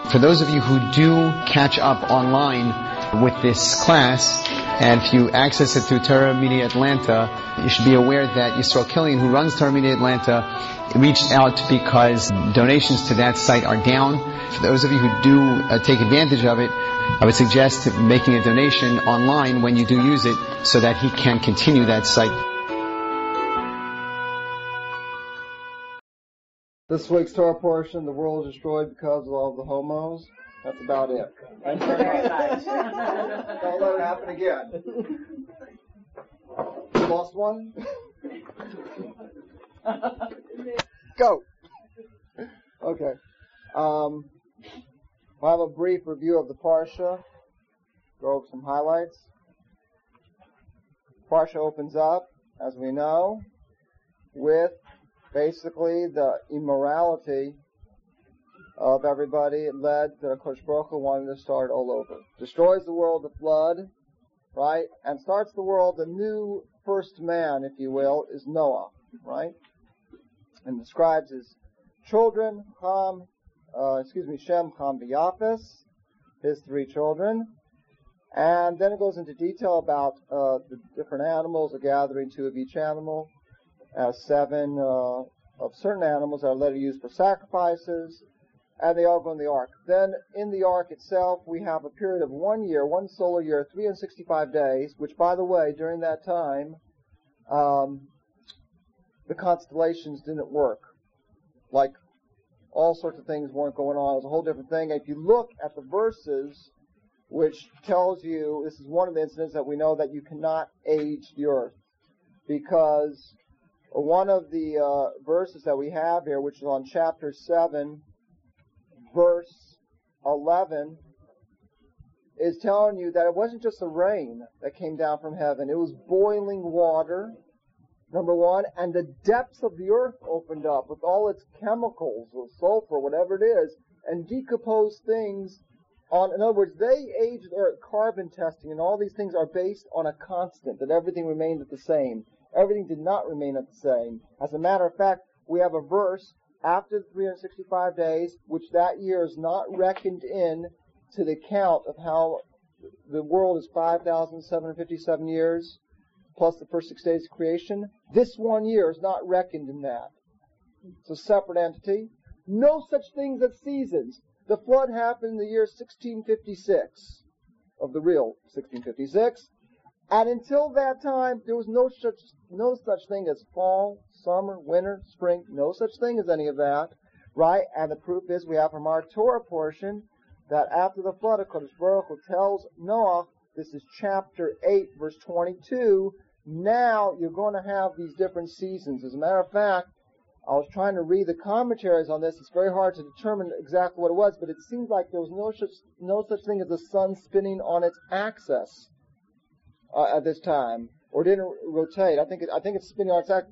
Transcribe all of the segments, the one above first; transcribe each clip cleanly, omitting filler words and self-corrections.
For those of you who do catch up online with this class, and if you access it through Torah Media Atlanta, you should be aware that Yisrael Killian, who runs Torah Media Atlanta, reached out because donations to that site are down. For those of you who do take advantage of it, I would suggest making a donation online when you do use it so that he can continue that site. This week's Torah portion, the world is destroyed because of all the homos. That's about it. Thanks very much. Don't let it happen again. You lost one? Go. Okay. We'll have a brief review of the Parsha. Go over some highlights. Parsha opens up, as we know, with basically the immorality of everybody. It led to Kodesh Baruch Hu wanting to start all over. Destroys the world with flood, right? And starts the world, the new first man, if you will, is Noah, right? And describes his children, Shem, Ham, Yafes, his three children. And then it goes into detail about the different animals, a gathering two of each animal, seven of certain animals that are later used for sacrifices, and they all go in the ark. Then in the ark itself, we have a period of 1 year, one solar year, 365 days, which, by the way, during that time, the constellations didn't work. Like, all sorts of things weren't going on. It was a whole different thing. If you look at the verses, which tells you, this is one of the incidents that we know that you cannot age the earth, because one of the verses that we have here, which is on chapter 7, verse 11, is telling you that it wasn't just the rain that came down from heaven. It was boiling water, number one, and the depths of the earth opened up with all its chemicals, or sulfur, whatever it is, and decomposed things. In other words, they aged the earth. Carbon testing and all these things are based on a constant, that everything remained the same. Everything did not remain the same. As a matter of fact, we have a verse after the 365 days, which that year is not reckoned in to the count of how the world is 5,757 years, plus the first 6 days of creation. This 1 year is not reckoned in that. It's a separate entity. No such things as seasons. The flood happened in the year 1656, of the real 1656. And until that time, there was no such thing as fall, summer, winter, spring, no such thing as any of that, right? And the proof is we have from our Torah portion that after the flood, Kodesh Baruch Hu tells Noah, this is chapter 8, verse 22, now you're going to have these different seasons. As a matter of fact, I was trying to read the commentaries on this. It's very hard to determine exactly what it was, but it seems like there was no such thing as the sun spinning on its axis at this time, or didn't rotate. I think it's spinning on its axis.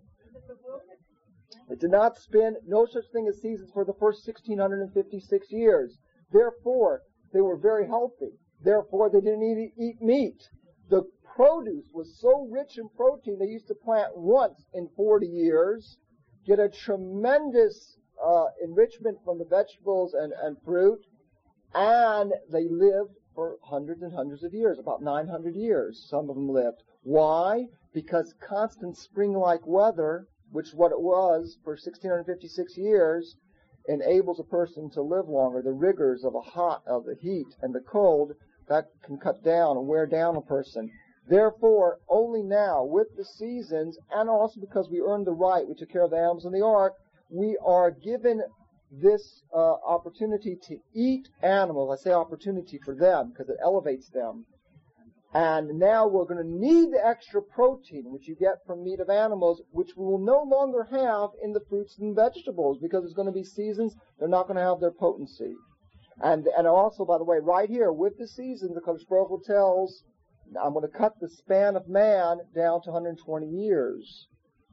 It did not spin. No such thing as seasons for the first 1,656 years. Therefore, they were very healthy. Therefore, they didn't eat meat. The produce was so rich in protein, they used to plant once in 40 years, get a tremendous enrichment from the vegetables and fruit, and they lived for hundreds and hundreds of years, about 900 years, some of them lived. Why? Because constant spring-like weather, which is what it was for 1,656 years, enables a person to live longer. The rigors of the heat and the cold, that can cut down and wear down a person. Therefore, only now, with the seasons, and also because we earned the right, we took care of the animals in the ark, we are given this opportunity to eat animals. I say opportunity for them because it elevates them. And now we're going to need the extra protein, which you get from meat of animals, which we will no longer have in the fruits and vegetables, because there's going to be seasons, they're not going to have their potency. And also, by the way, right here, with the seasons, the Kodesh Baruch Hu tells, I'm going to cut the span of man down to 120 years.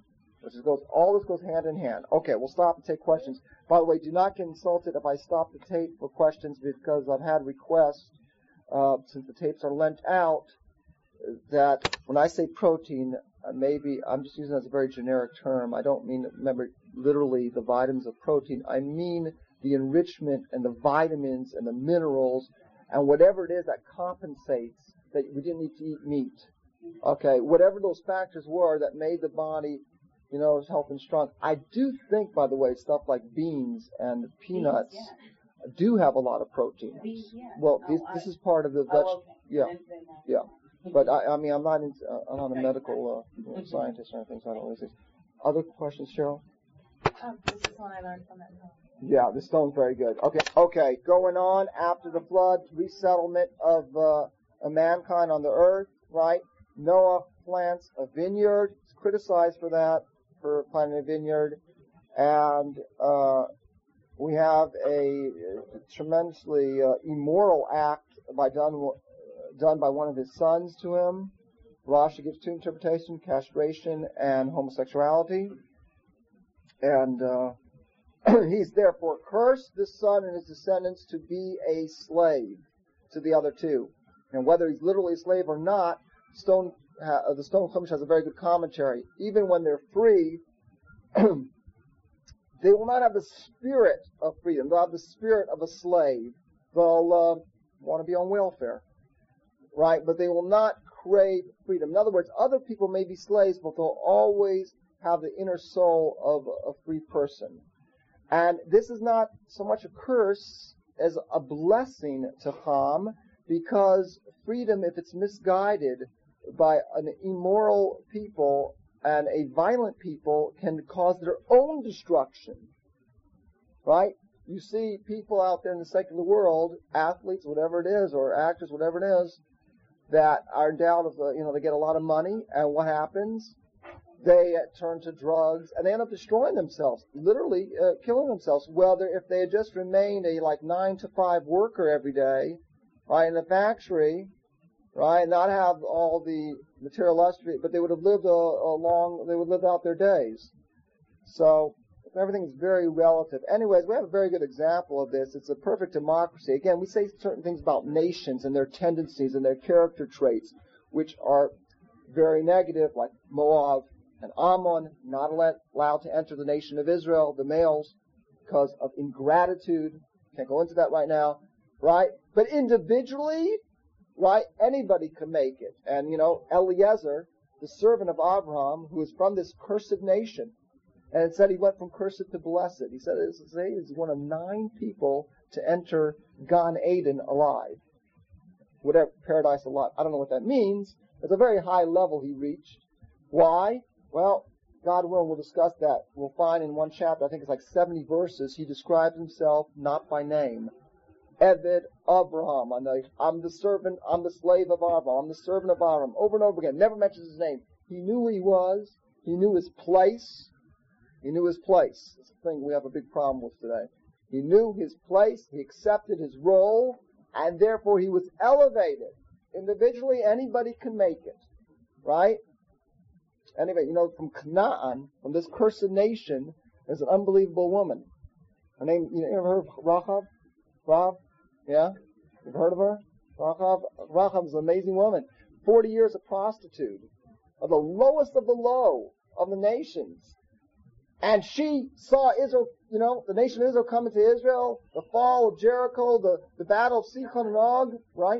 All this goes hand in hand. Okay, we'll stop and take questions. By the way, do not get insulted if I stop the tape for questions, because I've had requests, since the tapes are lent out, that when I say protein, maybe I'm just using it as a very generic term. I don't mean, remember, literally the vitamins of protein. I mean the enrichment and the vitamins and the minerals and whatever it is that compensates that we didn't need to eat meat. Okay, whatever those factors were that made the body, healthy and strong. I do think, by the way, stuff like beans and peanuts do have a lot of proteins. Well, this is part of the yeah. But I'm not a medical scientist or anything, so I don't really see. Other questions, Cheryl? This is one I learned from that stone. Yeah, the stone's very good. Okay. Going on after the flood, resettlement of mankind on the earth, right? Noah plants a vineyard. He's criticized for that, for planting a vineyard. And we have a tremendously immoral act done by one of his sons to him. Rashi gives two interpretations: castration and homosexuality. And he's therefore cursed, this son and his descendants, to be a slave to the other two. And whether he's literally a slave or not, the Stone of Chumash has a very good commentary. Even when they're free, they will not have the spirit of freedom. They'll have the spirit of a slave. They'll want to be on welfare, right? But they will not crave freedom. In other words, other people may be slaves, but they'll always have the inner soul of a free person. And this is not so much a curse as a blessing to Ham, because freedom, if it's misguided by an immoral people and a violent people, can cause their own destruction. Right? You see people out there in the secular world, athletes, whatever it is, or actors, whatever it is, that are endowed with, they get a lot of money, and what happens? They turn to drugs, and they end up destroying themselves, literally killing themselves. Well, if they had just remained a 9-to-5 worker every day, right, in the factory, right, not have all the material luxury, but they would have lived they would live out their days. So everything is very relative. Anyways, we have a very good example of this. It's a perfect democracy. Again, we say certain things about nations and their tendencies and their character traits, which are very negative, like Moab and Ammon, not allowed to enter the nation of Israel, the males, because of ingratitude. Can't go into that right now, right? But individually, right, anybody can make it. And, Eliezer, the servant of Abraham, who is from this cursed nation, and it said he went from cursed to blessed. He said he's one of 9 people to enter Gan Eden alive. Whatever, paradise alive. I don't know what that means. It's a very high level he reached. Why? Well, God willing, we'll discuss that. We'll find in one chapter, I think it's like 70 verses, he describes himself not by name. Eved Abraham. I'm the servant, I'm the slave of Abraham, I'm the servant of Abraham. Over and over again. Never mentions his name. He knew who he was. He knew his place. He knew his place. It's a thing we have a big problem with today. He knew his place. He accepted his role. And therefore he was elevated. Individually, anybody can make it. Right? Anyway, from Canaan, from this cursed nation, there's an unbelievable woman. Her name, you ever heard of Rahab? Rahab? Yeah? You've heard of her? Rahab? Rahab is an amazing woman. 40 years a prostitute. Of the lowest of the low of the nations. And she saw Israel, the nation of Israel coming to Israel, the fall of Jericho, the battle of Sichon and Og, right?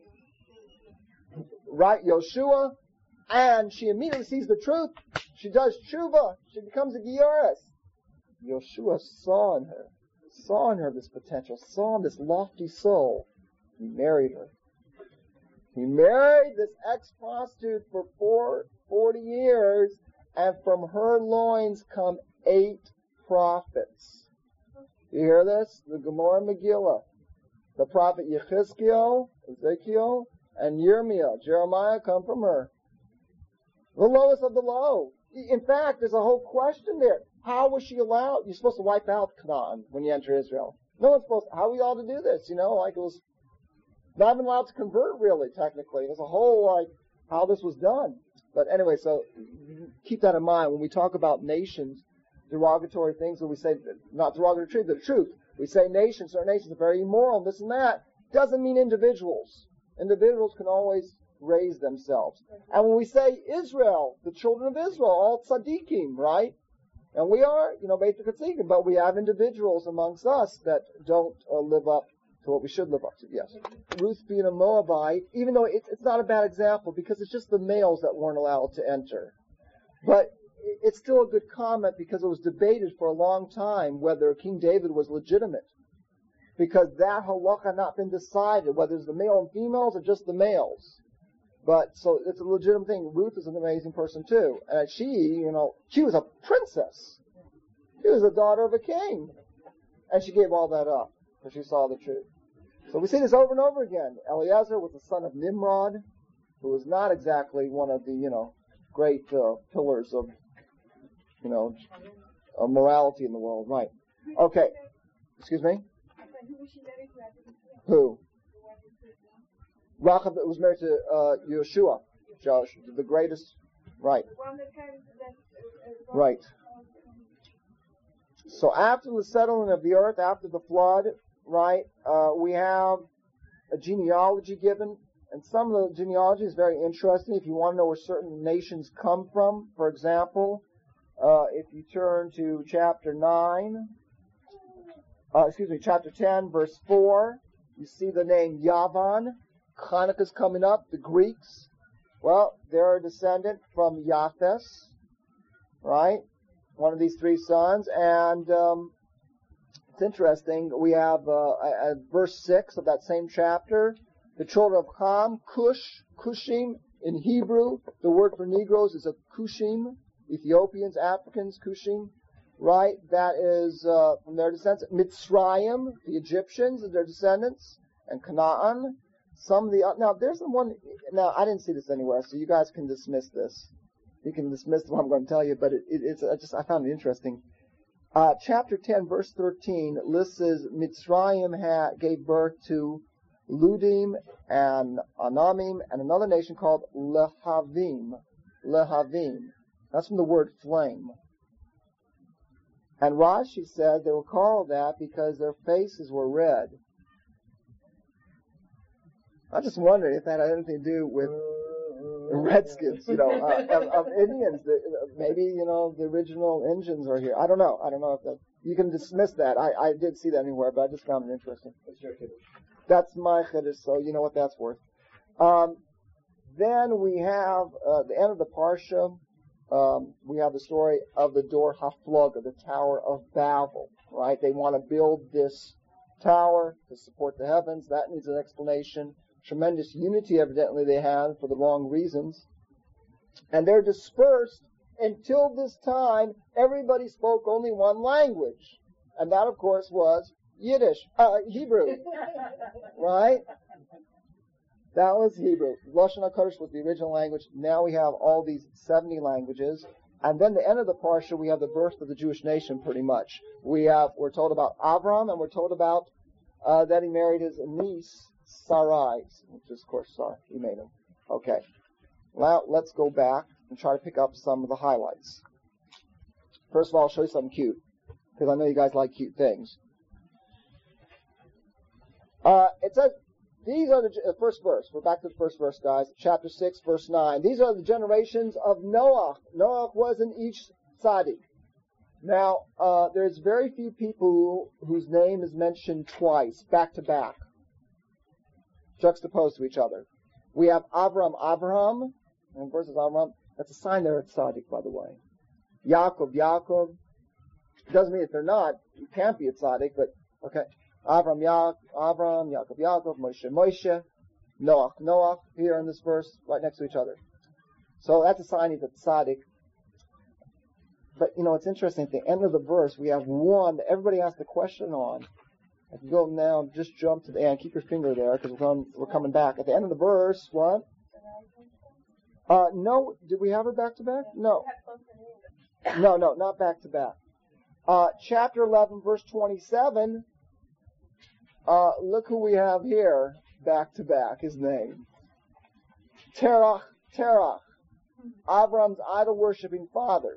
Right, Yoshua. And she immediately sees the truth. She does tshuva. She becomes a Gioris. Yoshua saw in her this potential, saw in this lofty soul. He married her. He married this ex-prostitute for 40 years, and from her loins come 8 prophets. You hear this? The Gemara Megillah. The prophet Yechezkel, Ezekiel, and Yirmiah, Jeremiah, come from her. The lowest of the low. In fact, there's a whole question there. How was she allowed? You're supposed to wipe out Canaan when you enter Israel. No one's supposed to. How are we all to do this? It was not even allowed to convert, really, technically. There's a whole, how this was done. But anyway, so keep that in mind when we talk about nations, derogatory things, when we say, not derogatory, but the truth. We say nations, certain nations are very immoral, this and that. Doesn't mean individuals. Individuals can always raise themselves. And when we say Israel, the children of Israel, all tzaddikim, right? And we are, Beit HaKatzikim, but we have individuals amongst us that don't live up to what we should live up to. Yes. Ruth being a Moabite, even though it's not a bad example because it's just the males that weren't allowed to enter. But it's still a good comment because it was debated for a long time whether King David was legitimate. Because that halakha had not been decided, whether it's the male and females or just the males. But, so it's a legitimate thing. Ruth is an amazing person too. And she was a princess. She was the daughter of a king. And she gave all that up because she saw the truth. So we see this over and over again. Eliezer was the son of Nimrod, who was not exactly one of the, great pillars of, of morality in the world. Right. Okay. Excuse me? Who? Rachab was married to Yeshua, the greatest. Right. Right. So after the settling of the earth, after the flood, right, we have a genealogy given. And some of the genealogy is very interesting if you want to know where certain nations come from. For example, if you turn to chapter 10, verse 4, you see the name Yavan. Hanukkah's coming up, the Greeks. Well, they're a descendant from Yafes, right? One of these three sons. And it's interesting, we have verse 6 of that same chapter. The children of Ham, Cushim. In Hebrew, the word for Negroes is a Cushim. Ethiopians, Africans, Cushim. Right? That is from their descendants. Mitzrayim, the Egyptians, are their descendants. And Canaan. Now there's the one. Now I didn't see this anywhere, so you guys can dismiss this. You can dismiss what I'm going to tell you, but I found it interesting. Chapter 10, verse 13 lists as Mitzrayim gave birth to Ludim and Anamim and another nation called Lehavim. That's from the word flame. And Rashi said they were called that because their faces were red. I just wondered if that had anything to do with the Redskins, of Indians. Maybe, the original Indians are here. I don't know if that, you can dismiss that. I did see that anywhere, but I just found it interesting. That's your kiddush. That's my chiddush, so you know what that's worth. Then we have, the end of the Parsha, we have the story of the Dor HaFlaga, the Tower of Babel, right? They want to build this tower to support the heavens. That needs an explanation. Tremendous unity, evidently, they had for the wrong reasons. And they're dispersed until this time. Everybody spoke only one language. And that, of course, was Hebrew. Right? That was Hebrew. Lashon HaKodesh was the original language. Now we have all these 70 languages. And then the end of the Parsha, we have the birth of the Jewish nation, pretty much. We're told about Avram, and we're told about that he married his niece, Sarai, which is, of course, Sarah. He made him. Okay. Now, let's go back and try to pick up some of the highlights. First of all, I'll show you something cute, because I know you guys like cute things. It says, these are the first verse. We're back to the first verse, guys. Chapter 6, verse 9. These are the generations of Noah. Noah was an Ish Tzaddik. Now, there's very few people whose name is mentioned twice, back to back, juxtaposed to each other. We have Avraham, and versus Avraham. That's a sign they're a tzaddik, by the way. Yaakov. Doesn't mean if they're not, you can't be a tzaddik, but okay. Avram, Yaakov, Moshe, Noach, here in this verse, right next to each other. So that's a sign he's a tzaddik. But, it's interesting. At the end of the verse, we have one that everybody asked a question on. I can go now, just jump to the end. Keep your finger there, because we're coming back. At the end of the verse, what? No. Did we have it back to back? No. No, not back to back. Chapter 11, verse 27. Look who we have here, back to back, his name. Terach, Avram's idol-worshipping father.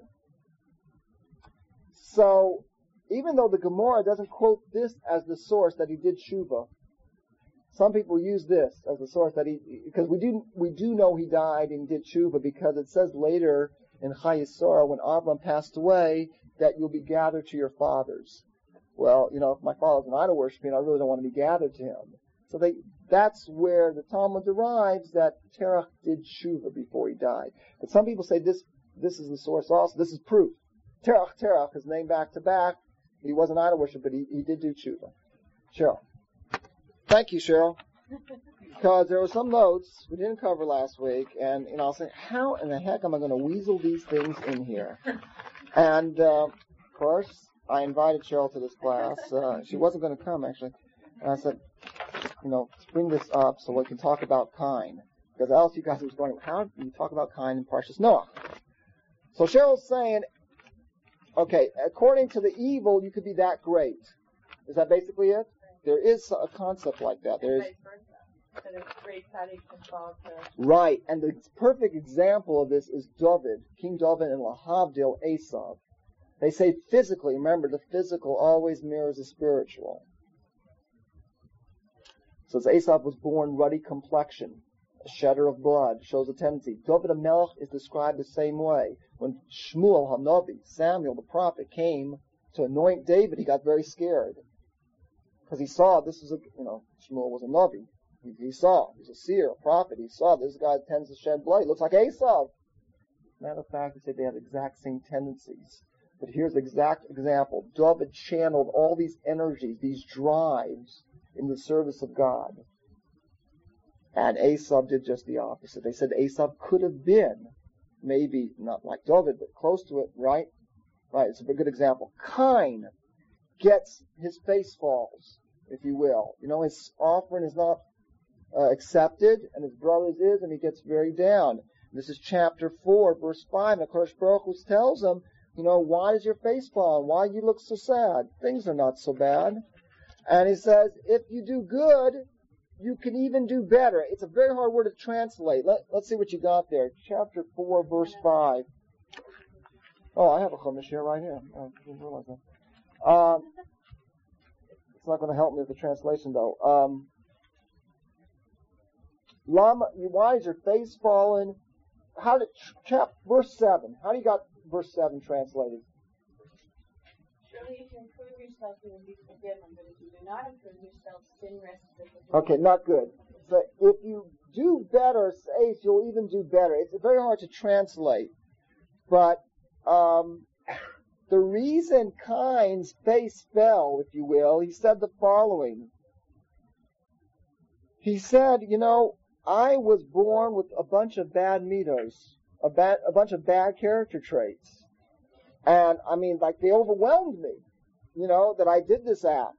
So, even though the Gemara doesn't quote this as the source that he did tshuva, some people use this as the source that because we do know he died and did tshuva, because it says later in Chayesora, when Avram passed away, that you'll be gathered to your fathers. Well, if my father's an idol worshiper, I really don't want to be gathered to him. So that's where the Talmud derives that Terach did tshuva before he died. But some people say this is the source also. This is proof. Terach is named back to back. He was an idol worshiper, but he did do tshuva. Cheryl. Thank you, Cheryl. Because there were some notes we didn't cover last week, and I was saying, how in the heck am I going to weasel these things in here? And of course, I invited Cheryl to this class. She wasn't going to come, actually. And I said, bring this up so we can talk about Cain. Because else you guys was going, how do you talk about Cain in Parshas Noah? So Cheryl's saying, okay, according to the evil, you could be that great. Is that basically it? There is a concept like that. Right, and the perfect example of this is David, King David and Lahavdil Esav. They say physically, remember, the physical always mirrors the spiritual. So as Esav was born ruddy complexion, a shedder of blood, shows a tendency. David HaMelech is described the same way. When Shmuel HaNavi, Samuel the prophet, came to anoint David, he got very scared. Because he saw this was Shmuel was a Navi. He saw, he's a seer, a prophet. He saw this guy tends to shed blood. He looks like Esav. Matter of fact, they say they have exact same tendencies. But here's the exact example. David channeled all these energies, these drives, in the service of God. And Esav did just the opposite. They said Esav could have been, maybe not like David, but close to it, right? Right, it's a good example. Cain gets, his face falls, if you will. His offering is not accepted, and his brother's is, and he gets very down. This is chapter 4, verse 5, and HaKadosh Baruch Hu tells him, why does your face fall? Why do you look so sad? Things are not so bad. And he says, if you do good, you can even do better. It's a very hard word to translate. Let's see what you got there. Chapter 4, verse 5. Oh, I have a chumash here right here. I didn't realize that. It's not going to help me with the translation, though. Why is your face fallen? Verse 7. How do you got verse 7 translated? Surely if you improve yourself, you will be forgiven, but if you do not improve yourself, sin rests with you. Okay, not good. So if you do better, Says, you'll even do better. It's very hard to translate. But the reason Cain's face fell, if you will, he said the following. He said, I was born with a bunch of bad mitos, a bunch of bad character traits. And, they overwhelmed me, that I did this act.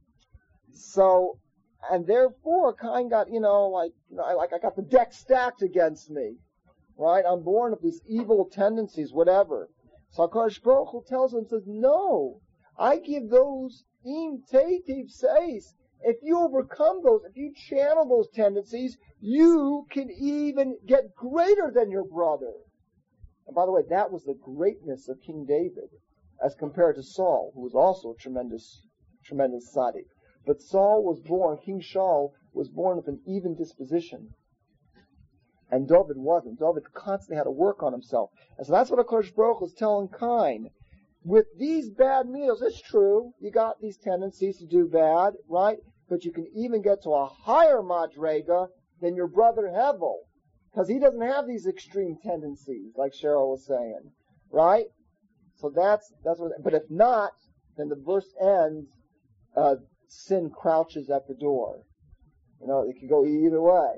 So, and therefore, Cain got, I got the deck stacked against me, right? I'm born with these evil tendencies, whatever. So HaKadosh Baruch Hu tells him, says, no, I give those im teitiv seis. If you overcome those, if you channel those tendencies, you can even get greater than your brother. And by the way, that was the greatness of King David as compared to Saul, who was also a tremendous tzaddik. But King Shaul was born with an even disposition. And David wasn't. David constantly had to work on himself. And so that's what HaKadosh Baruch Hu is telling Cain. With these bad meals, it's true, you got these tendencies to do bad, right? But you can even get to a higher madrega than your brother Hevel. Because he doesn't have these extreme tendencies, like Cheryl was saying, right? So that's what. But if not, then the verse ends. Sin crouches at the door. It can go either way.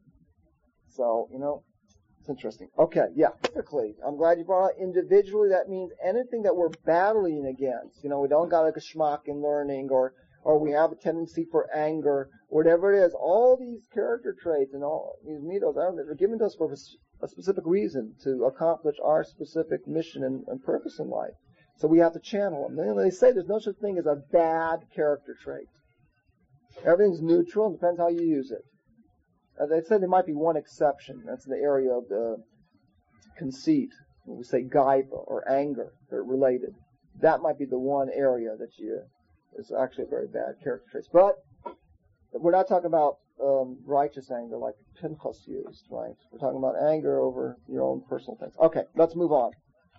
So it's interesting. Okay, yeah. Typically, I'm glad you brought it individually. That means anything that we're battling against. We don't got a geschmack in learning, or we have a tendency for anger, whatever it is, all these character traits and all these mitos, they're given to us for a specific reason, to accomplish our specific mission and purpose in life. So we have to channel them. They say there's no such thing as a bad character trait. Everything's neutral, and depends how you use it. They say there might be one exception. That's in the area of the conceit. When we say gaiva or anger, they're related. That might be the one area that is actually a very bad character trait. But we're not talking about righteous anger like Pinchas used, right? We're talking about anger over your own personal things. Okay, let's move on.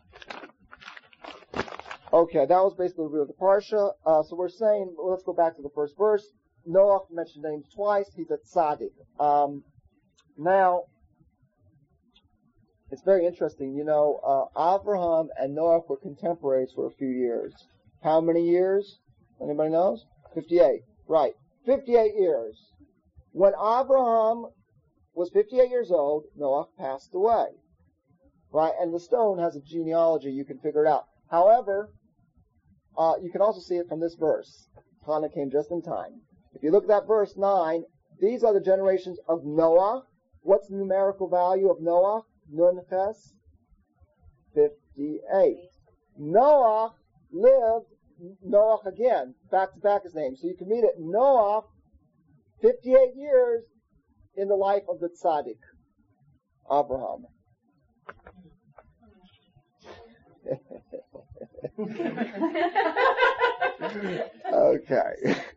Okay, that was basically the review of the Parsha. So we're saying, well, let's go back to the first verse. Noah mentioned names twice. He's a tzaddik. Now, it's very interesting. You know, Abraham and Noah were contemporaries for a few years. How many years? Anybody knows? 58. Right. 58 years. When Abraham was 58 years old, Noah passed away. Right? And the stone has a genealogy. You can figure it out. However, you can also see it from this verse. Hannah came just in time. If you look at that verse 9, these are the generations of Noah. What's the numerical value of Noah? Nun Ches? 58. Noah lived, Noah again, back to back his name. So you can read it, Noah, 58 years in the life of the tzaddik, Abraham. Okay.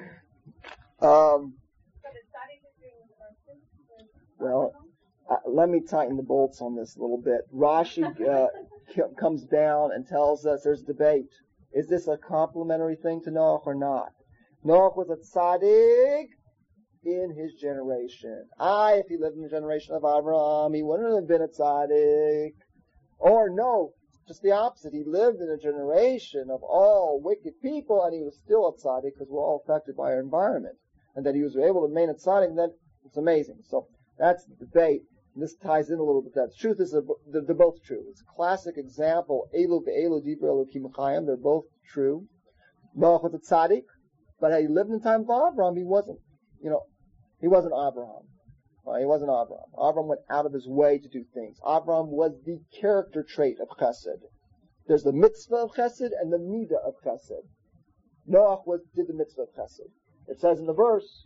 Well, let me tighten the bolts on this a little bit. Rashi comes down and tells us there's debate. Is this a complimentary thing to Noah or not? Noah was a tzaddik in his generation. If he lived in the generation of Abraham, he wouldn't have been a tzaddik. Or no, just the opposite. He lived in a generation of all wicked people, and he was still a tzaddik because we're all affected by our environment. And that he was able to remain a tzaddik, then it's amazing. So that's the debate. And this ties in a little bit. That the truth is they're both true. It's a classic example. Elu ve'elu dibra Elokim chayim. They're both true. Noach was a tzaddik, but had he lived in the time of Abraham, he wasn't. He wasn't Abraham. He wasn't Abraham. Abraham went out of his way to do things. Abraham was the character trait of Chesed. There's the mitzvah of Chesed and the midah of Chesed. Noach did the mitzvah of Chesed. It says in the verse,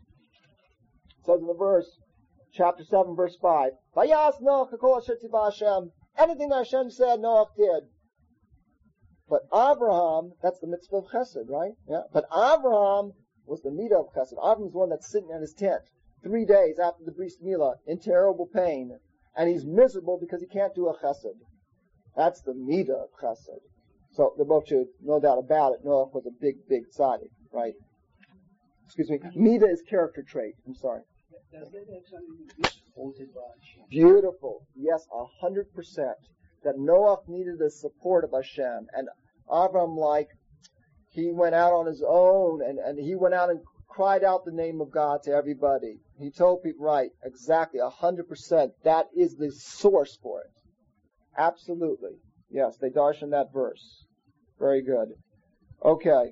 chapter 7, verse 5, Vayas Noach hakol asher tzivah Hashem. Anything that Hashem said, Noach did. But Abraham, that's the mitzvah of Chesed, right? Yeah. But Abraham was the midah of Chesed. Abraham's the one that's sitting in his tent 3 days after the Bris Milah in terrible pain, and he's miserable because he can't do a Chesed. That's the midah of Chesed. So they're both true, no doubt about it. Noach was a big, big tzaddik, right? Excuse me. Midah is character trait. I'm sorry. Does that actually be supported by Hashem? Beautiful. Yes, 100%. That Noach needed the support of Hashem. And Abraham, he went out on his own, and he went out and cried out the name of God to everybody. He told people, right, exactly, 100%. That is the source for it. Absolutely. Yes, they darshan that verse. Very good. Okay.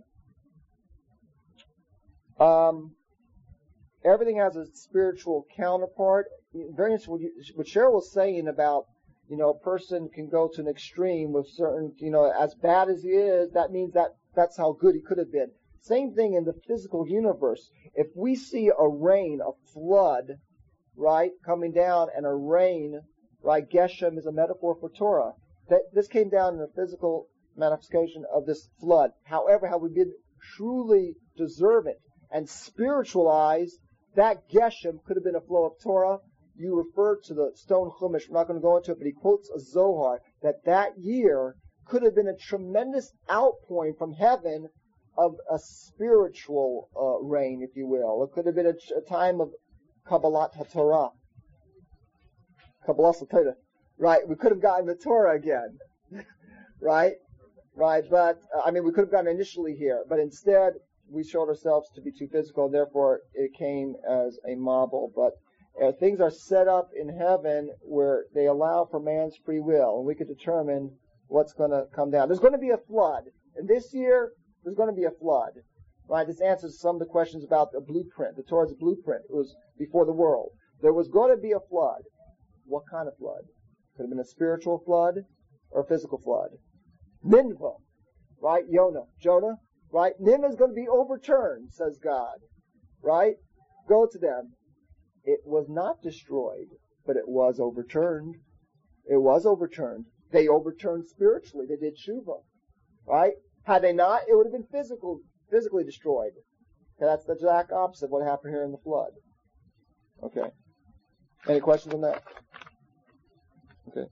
Everything has a spiritual counterpart. Very interesting what Cheryl was saying about, a person can go to an extreme with certain, as bad as he is, that means that's how good he could have been. Same thing in the physical universe. If we see a rain, a flood, right, coming down, and a rain, right, Geshem is a metaphor for Torah. This came down in a physical manifestation of this flood. However, how we did truly deserve it and spiritualize that Geshem could have been a flow of Torah. You refer to the stone Chumash. We're not going to go into it, but he quotes a Zohar that year could have been a tremendous outpouring from heaven of a spiritual rain, if you will. It could have been a time of Kabbalat HaTorah. Kabbalat HaTorah. Right, we could have gotten the Torah again. Right, but, we could have gotten initially here, but instead, we showed ourselves to be too physical, and therefore it came as a marble. But things are set up in heaven where they allow for man's free will, and we could determine what's going to come down. There's going to be a flood. And this year, there's going to be a flood. Right? This answers some of the questions about the blueprint, the Torah's blueprint. It was before the world. There was going to be a flood. What kind of flood? Could have been a spiritual flood or a physical flood. Nineveh, right? Jonah, right? Nineveh is going to be overturned, says God, right? Go to them. It was not destroyed, but it was overturned. It was overturned. They overturned spiritually. They did tshuva, right? Had they not, it would have been physically destroyed. Okay, that's the exact opposite of what happened here in the flood. Okay. Any questions on that? Okay.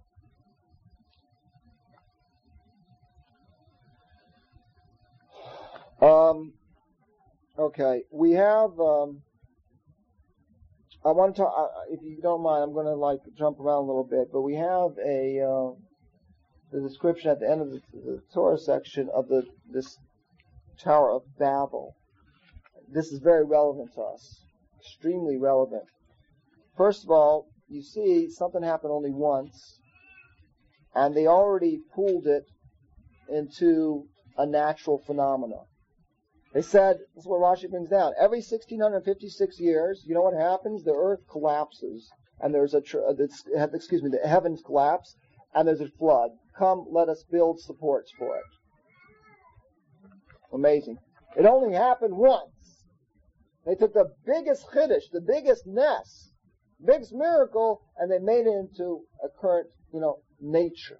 Okay, we have, I want to talk, if you don't mind, I'm going to jump around a little bit, but we have the description at the end of the Torah section of this Tower of Babel. This is very relevant to us, extremely relevant. First of all, you see something happened only once, and they already pulled it into a natural phenomenon. They said, this is what Rashi brings down, every 1656 years, you know what happens? The earth collapses, and there's the heavens collapse, and there's a flood. Come, let us build supports for it. Amazing. It only happened once. They took the biggest chiddush, the biggest ness, biggest miracle, and they made it into a current, nature.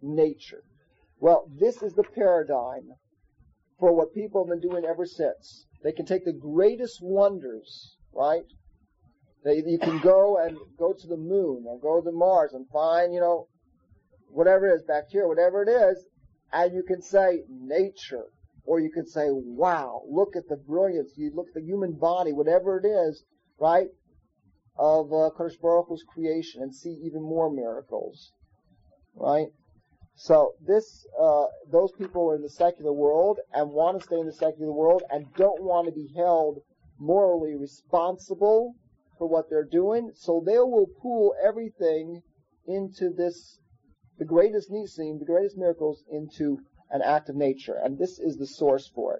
Well, this is the paradigm for what people have been doing ever since. They can take the greatest wonders, right? You can go to the moon or go to Mars and find, whatever it is, bacteria, whatever it is, and you can say nature, or you can say, wow, look at the brilliance, you look at the human body, whatever it is, right, of Kadosh Baruch Hu's creation, and see even more miracles, right? So those people are in the secular world and want to stay in the secular world and don't want to be held morally responsible for what they're doing, so they will pull everything into the greatest nisim, the greatest miracles, into an act of nature, and this is the source for it.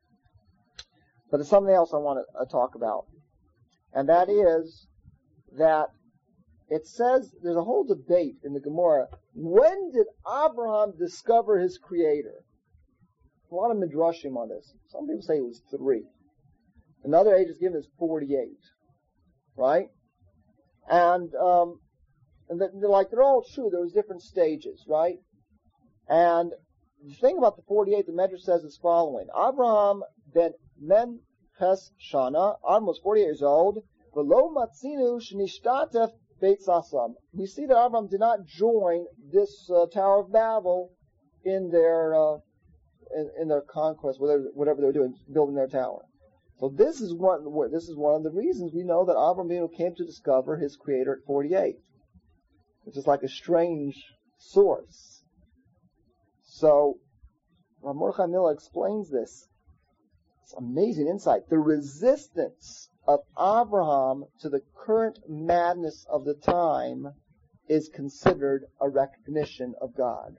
But there's something else I want to talk about, and that is that it says, there's a whole debate in the Gemara, when did Abraham discover his creator? A lot of midrashim on this. Some people say it was 3. Another age is given is 48, right? And they're all true. There was different stages, right? And the thing about the 48, the Medrash says is following. Abraham ben Mem Ches Shana, Abraham was 48 years old, V'lo matzinu shenishtatef Beit Sassam. We see that Abraham did not join this Tower of Babel in their conquest, whatever they were doing, building their tower. So this is one of the reasons we know that Abraham came to discover his creator at 48, which is like a strange source. So Mordechai Miller explains this. It's amazing insight. The resistance of Abraham to the current madness of the time is considered a recognition of God.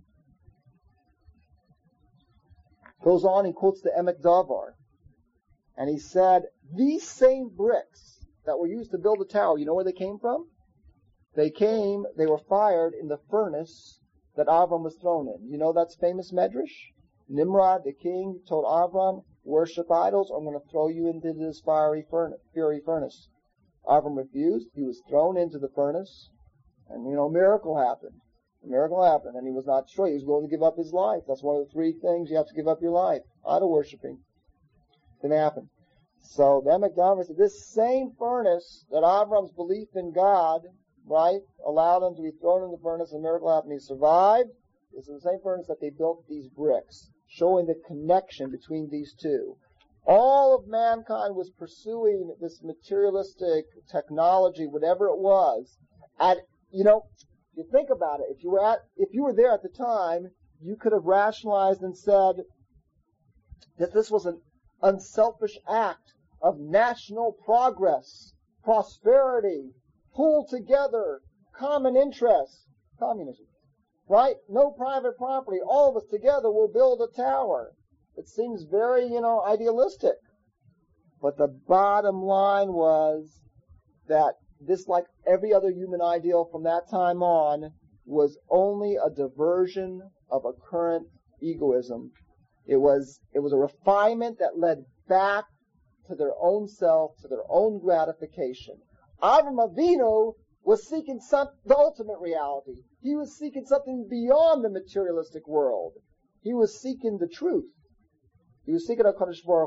Goes on, he quotes the Emek Davar, and he said, these same bricks that were used to build the tower, you know where they came from? They were fired in the furnace that Avram was thrown in. You know that's famous medrash? Nimrod, the king, told Avram, worship idols, or I'm going to throw you into this fiery furnace. Avram refused. He was thrown into the furnace, and a miracle happened. A miracle happened, and he was not destroyed. He was willing to give up his life. That's one of the 3 things you have to give up your life. Idol worshiping. Didn't happen. So the Emek Davar said this same furnace that Avram's belief in God, right, allowed him to be thrown in the furnace, and a miracle happened. He survived. This is the same furnace that they built these bricks, showing the connection between these two. All of mankind was pursuing this materialistic technology, whatever it was. And, you think about it. If you were there at the time, you could have rationalized and said that this was an unselfish act of national progress, prosperity, pulled together, common interests, communism. Right? No private property. All of us together will build a tower. It seems very, idealistic. But the bottom line was that this, like every other human ideal from that time on, was only a diversion of a current egoism. It was a refinement that led back to their own self, to their own gratification. Avram Avinu was seeking the ultimate reality. He was seeking something beyond the materialistic world. He was seeking the truth. He was seeking HaKadosh Baruch Hu.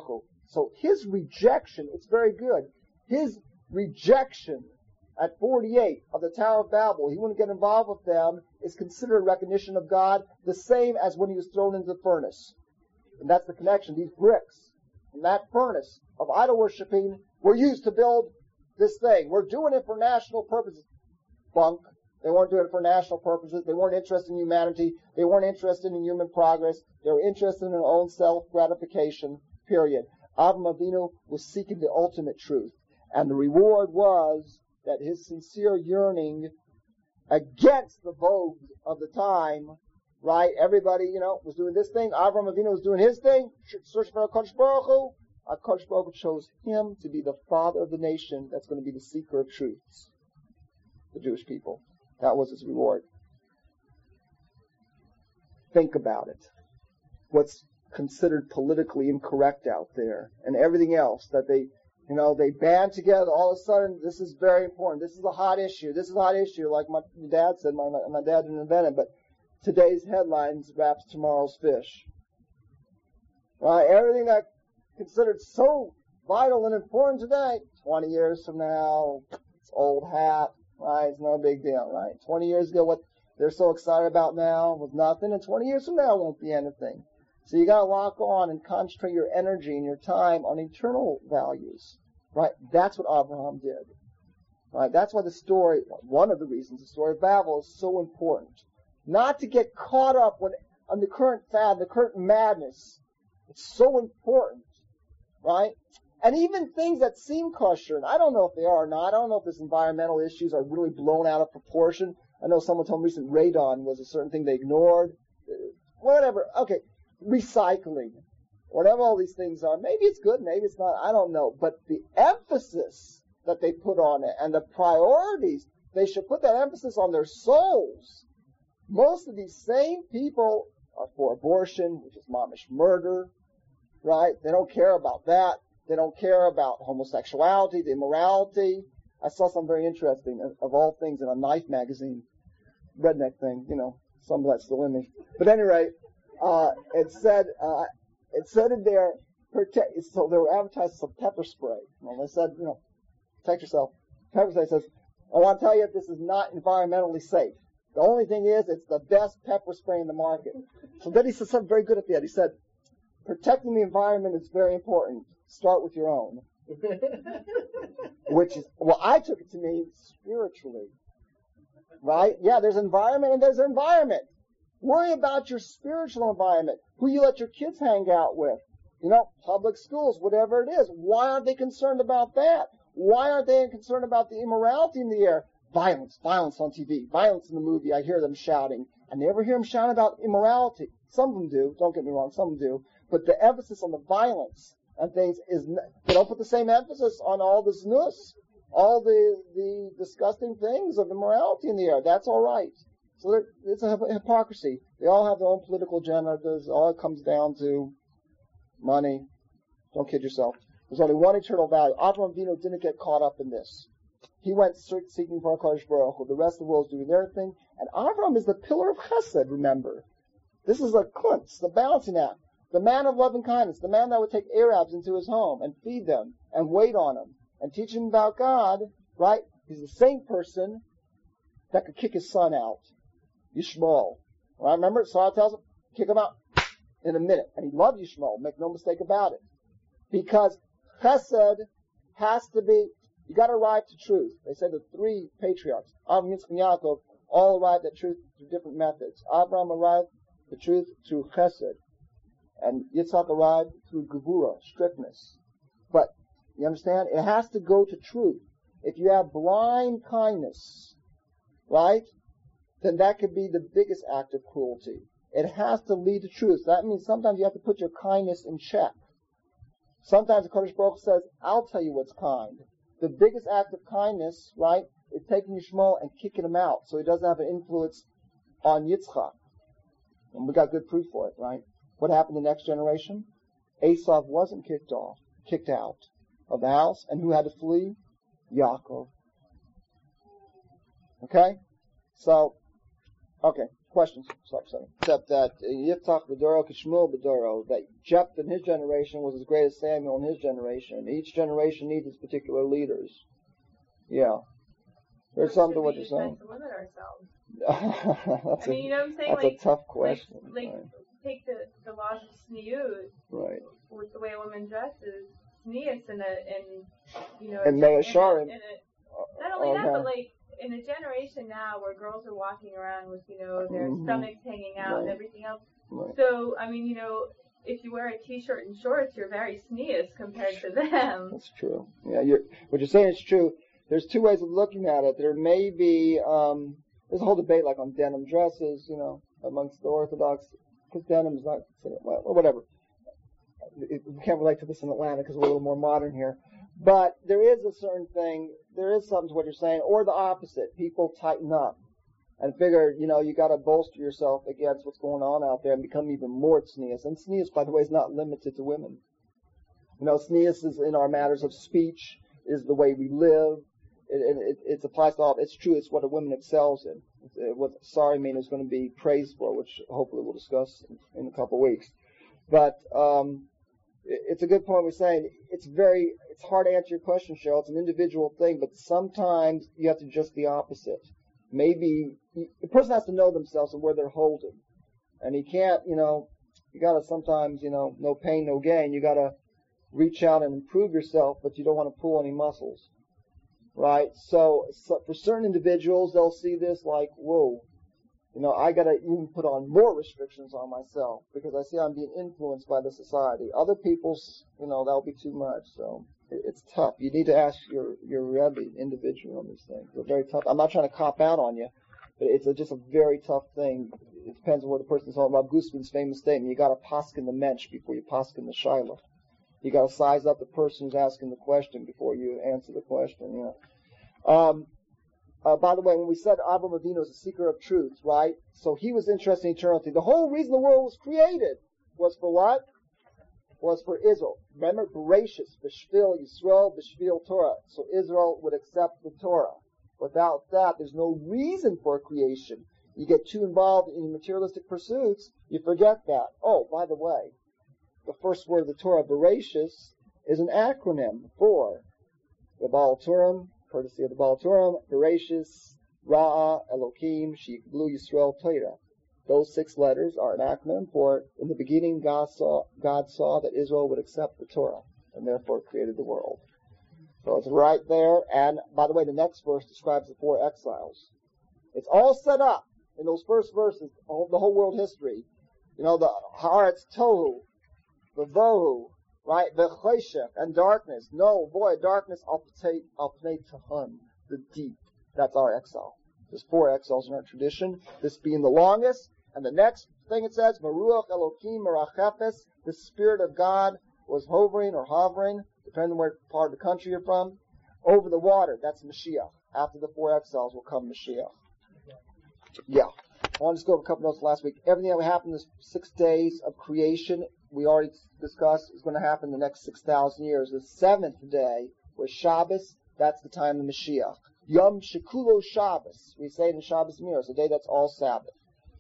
So his rejection, it's very good. His rejection at 48 of the Tower of Babel, he wouldn't get involved with them, is considered recognition of God, the same as when he was thrown into the furnace. And that's the connection. These bricks in that furnace of idol worshiping were used to build this thing. We're doing it for national purposes. Bunk. They weren't doing it for national purposes. They weren't interested in humanity. They weren't interested in human progress. They were interested in their own self-gratification, period. Avraham Avinu was seeking the ultimate truth. And the reward was that his sincere yearning against the vogue of the time, right? Everybody, was doing this thing. Avraham Avinu was doing his thing, searching for HaKadosh Baruch Hu. HaKadosh Baruch Hu chose him to be the father of the nation that's going to be the seeker of truths. The Jewish people. That was his reward. Think about it. What's considered politically incorrect out there and everything else that they band together. All of a sudden, this is very important. This is a hot issue. This is a hot issue. Like my dad said, my dad didn't invent it, but today's headlines wraps tomorrow's fish. Right? Everything that considered so vital and important today, 20 years from now, it's old hat. Right? It's no big deal, right? 20 years ago, what they're so excited about now was nothing, and 20 years from now won't be anything. So you gotta lock on and concentrate your energy and your time on eternal values. Right? That's what Abraham did. Right? That's why one of the reasons the story of Babel is so important. Not to get caught up on the current fad, the current madness. It's so important. Right? And even things that seem kosher, and I don't know if they are or not. I don't know if these environmental issues are really blown out of proportion. I know someone told me recently radon was a certain thing they ignored. Whatever. Okay. Recycling. Whatever all these things are. Maybe it's good, maybe it's not. I don't know. But the emphasis that they put on it and the priorities, they should put that emphasis on their souls. Most of these same people are for abortion, which is mamish murder. Right? They don't care about that. They don't care about homosexuality, the immorality. I saw something very interesting, of all things, in a Knife magazine. Redneck thing, some of that's still in me. But at any rate, it said in there, so they were advertising some pepper spray. They said, protect yourself. Pepper spray says, I want to tell you this is not environmentally safe. The only thing is, it's the best pepper spray in the market. So then he said something very good at the end. He said, protecting the environment is very important. Start with your own. Which is, I took it to mean spiritually. Right? Yeah, there's environment and there's environment. Worry about your spiritual environment. Who you let your kids hang out with. Public schools, whatever it is. Why aren't they concerned about that? Why aren't they concerned about the immorality in the air? Violence on TV, violence in the movie. I hear them shouting. I never hear them shouting about immorality. Some of them do. Don't get me wrong. Some of them do. But the emphasis on the violence and things they don't put the same emphasis on all the znus, all the disgusting things of immorality in the air. That's all right. So it's a hypocrisy. They all have their own political agendas. All it comes down to money. Don't kid yourself. There's only one eternal value. Avraham Avinu didn't get caught up in this. He went seeking for HaKadosh Baruch Hu. The rest of the world is doing their thing. And Avraham is the pillar of chesed, remember. This is a klintz, the balancing act. The man of love and kindness, the man that would take Arabs into his home and feed them and wait on them and teach them about God, right? He's the same person that could kick his son out, Yishmael. Right? Remember, Sarah tells him, kick him out in a minute. And he loved Yishmael, make no mistake about it. Because chesed has to be, you got to arrive to truth. They say the three patriarchs, Avraham, Yitzchak, and Yaakov, all arrived at truth through different methods. Avraham arrived at the truth through chesed. And Yitzhak arrived through gevura, strictness. But, you understand? It has to go to truth. If you have blind kindness, right, then that could be the biggest act of cruelty. It has to lead to truth. That means sometimes you have to put your kindness in check. Sometimes the Kodesh Baruch says, I'll tell you what's kind. The biggest act of kindness, right, is taking Yishmael and kicking him out so he doesn't have an influence on Yitzchak. And we got good proof for it, right? What happened to the next generation? Esav wasn't kicked out of the house. And who had to flee? Yaakov. Okay? So, okay. questions, except that Yiftach B'Doro Kishmuel B'Doro, that Jephthah in his generation was as great as Samuel in his generation. Each generation needs its particular leaders. Yeah. There's something to what you're saying. To limit ourselves. That's I mean, you know what I'm saying? That's like, a tough question. Like right. take the laws of Sniut, Right. with the way a woman dresses, Snius and And Me'asharim. Not only that, but like in a generation now where girls are walking around with, their stomachs hanging out and everything else. Right. So, I mean, if you wear a t-shirt and shorts, you're very Snius compared to them. That's true. Yeah, what you're saying is true. There's two ways of looking at it. There may be, there's a whole debate like on denim dresses, amongst the Orthodox, because denim is not, well, whatever. We can't relate to this in Atlanta because we're a little more modern here. But there is a certain thing, there is something to what you're saying, or the opposite. People tighten up and figure, you got to bolster yourself against what's going on out there and become even more tznius. And tznius, by the way, is not limited to women. Tznius is in our matters of speech, is the way we live. It applies to all. It's true. It's what a woman excels in. What Sarimina is going to be praised for, which hopefully we'll discuss in a couple of weeks. But it's a good point we're saying. It's hard to answer your question, Cheryl. It's an individual thing, but sometimes you have to just the opposite. Maybe the person has to know themselves and where they're holding, and he can't. You got to sometimes, no pain, no gain. You got to reach out and improve yourself, but you don't want to pull any muscles. Right? So for certain individuals, they'll see this like, whoa, I got to even put on more restrictions on myself because I see I'm being influenced by the society. Other people's, that'll be too much. So it's tough. You need to ask your Rebbe individually on these things. They're very tough. I'm not trying to cop out on you, but it's just a very tough thing. It depends on what the person's on. Rav Gusman's famous statement, you got to paskin the mensch before you paskin the shaila. You got to size up the person who's asking the question before you answer the question. By the way, when we said Avraham Avinu is a seeker of truth, right? So he was interested in eternity. The whole reason the world was created was for what? Was for Israel. Remember, Bereshis, B'Shvil Yisrael, B'Shvil Torah. So Israel would accept the Torah. Without that, there's no reason for creation. You get too involved in materialistic pursuits, you forget that. Oh, by the way, the first word of the Torah, Bereshis, is an acronym for the Baal Turim, courtesy of the Baal Turim, Bereshis, Ra'a, Elohim, Sheyikblu Yisrael, Torah. Those 6 letters are an acronym for, in the beginning, God saw that Israel would accept the Torah, and therefore created the world. So it's right there, and by the way, the next verse describes the 4 exiles. It's all set up in those first verses, the whole world history. The Haaretz Tohu, the Vohu, right, the Cheshech, and darkness. No, boy, darkness, al pnei tahun, the deep. That's our exile. There's 4 exiles in our tradition, this being the longest. And the next thing it says, Maruach Elokim Merachefes, the Spirit of God was hovering, depending on where part of the country you're from, over the water. That's Mashiach. After the 4 exiles will come Mashiach. Yeah. I want to just go over a couple notes last week. Everything that happened in the 6 days of creation, we already discussed, is going to happen in the next 6,000 years. The 7th day was Shabbos. That's the time of Mashiach. Yom Shekulo Shabbos. We say it in Shabbos Miros, a day that's all Sabbath.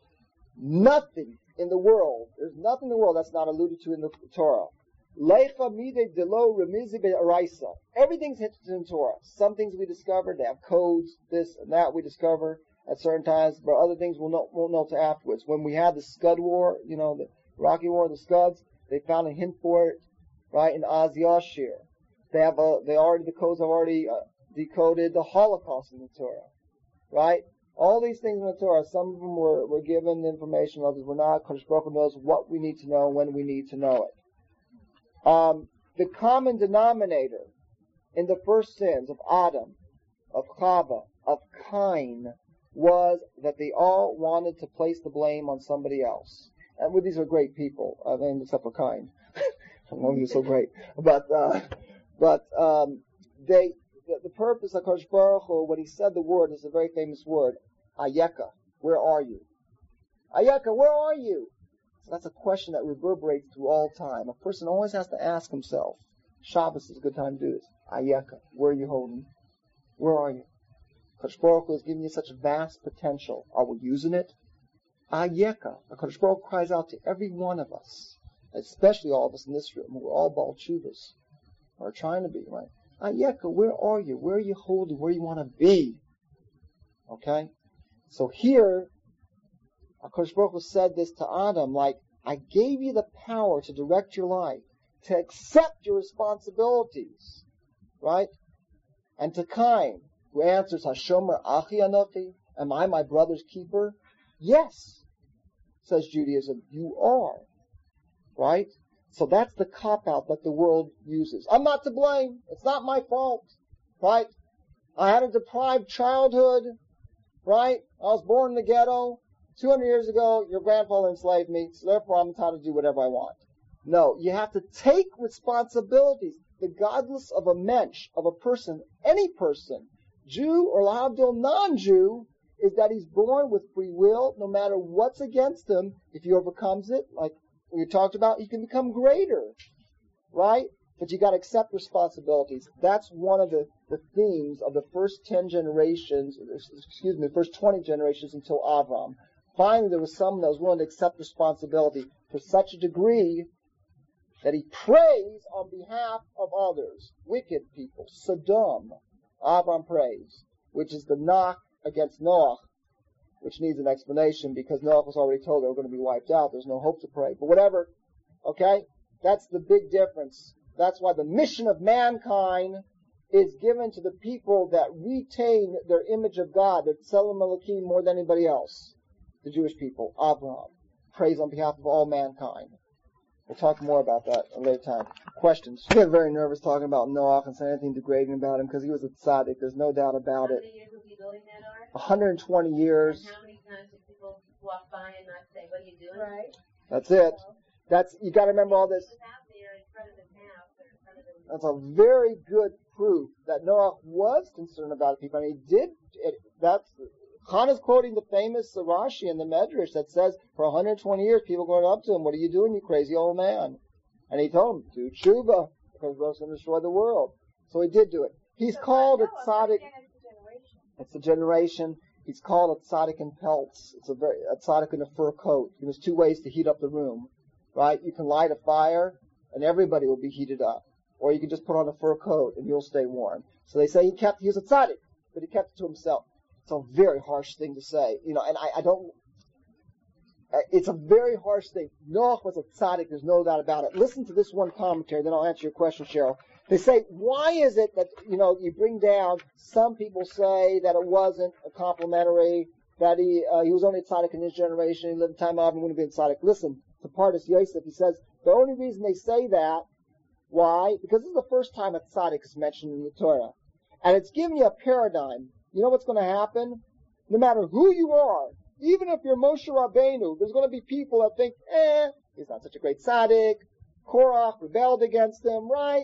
Nothing in the world, there's nothing in the world that's not alluded to in the Torah. Leicha mide delo remizi be'araisa. Everything's hinted in Torah. Some things we discovered, they have codes, this and that we discover at certain times, but other things we'll know to afterwards. When we had the Scud War, the Iraqi War, the Scuds, they found a hint for it, right, in Az Yashir. The codes have already decoded the Holocaust in the Torah, right? All these things in the Torah, some of them were given information, others were not. Kodesh Baruch Hu knows what we need to know, when we need to know it. The common denominator in the first sins of Adam, of Chava, of Cain, was that they all wanted to place the blame on somebody else. And these are great people, except for Cain. I don't know if he's so great. But the purpose of Kodesh Baruch Hu, when he said the word, is a very famous word, Ayeka, where are you? Ayeka, where are you? So that's a question that reverberates through all time. A person always has to ask himself. Shabbos is a good time to do this. Ayeka, where are you holding? Where are you? Kodesh Baruch Hu is giving you such vast potential. Are we using it? Ayeka. HaKadosh Baruch Hu cries out to every one of us, especially all of us in this room, who are all Baal Tshuvas, or trying to be, right? Ayeka, where are you? Where are you holding? Where do you want to be? Okay? So here, HaKadosh Baruch Hu said this to Adam, like, I gave you the power to direct your life, to accept your responsibilities, right? And to Cain, who answers, Hashomer Achi Anochi, am I my brother's keeper? Yes, says Judaism, you are, right? So that's the cop-out that the world uses. I'm not to blame. It's not my fault, right? I had a deprived childhood, right? I was born in the ghetto. 200 years ago, your grandfather enslaved me, so therefore I'm entitled to do whatever I want. No, you have to take responsibilities. The godless of a mensch, of a person, any person, Jew or lahavdil non-Jew, is that he's born with free will, no matter what's against him. If he overcomes it, like we talked about, he can become greater, right? But you got to accept responsibilities. That's one of the themes of the first 10 generations, the first 20 generations until Avram. Finally, there was someone that was willing to accept responsibility to such a degree that he prays on behalf of others, wicked people, Sodom. Avram prays, which is the knock against Noach, which needs an explanation because Noach was already told they were going to be wiped out. There's no hope to pray. But whatever, okay? That's the big difference. That's why the mission of mankind is given to the people that retain their image of God, that Tselem Elohim more than anybody else. The Jewish people, Abraham, prays on behalf of all mankind. We'll talk more about that at a later time. Questions? I get very nervous talking about Noach and saying anything degrading about him because he was a tzaddik. There's no doubt about it. How many years was he building that ark? 120 years. And how many times did people walk by and not say, what are you doing? Right. That's it. You got to remember all this. He was out there in front of his house or in front of his... That's a very good proof that Noach was concerned about people. And he did. Chana's quoting the famous Rashi in the Medrash that says, for 120 years, people going up to him, what are you doing, you crazy old man? And he told him, do tshuva, because we're going to destroy the world. So he did do it. He's called a tzaddik. It's a generation. He's called a tzaddik in pelts. It's a tzaddik in a fur coat. And there's two ways to heat up the room, right? You can light a fire, and everybody will be heated up. Or you can just put on a fur coat, and you'll stay warm. So they say he was a tzaddik, but he kept it to himself. It's a very harsh thing to say, and I don't, it's a very harsh thing. Noach was a tzaddik, there's no doubt about it. Listen to this one commentary, then I'll answer your question, Cheryl. They say, why is it that, you bring down, some people say that it wasn't a complimentary, that he was only a tzaddik in his generation, he lived in time of and wouldn't have been a tzaddik. Listen, to Pardes Yosef, he says, the only reason they say that, why? Because this is the first time a tzaddik is mentioned in the Torah. And it's giving you a paradigm. You know what's going to happen? No matter who you are, even if you're Moshe Rabbeinu, there's going to be people that think, he's not such a great tzaddik. Korach rebelled against him, right?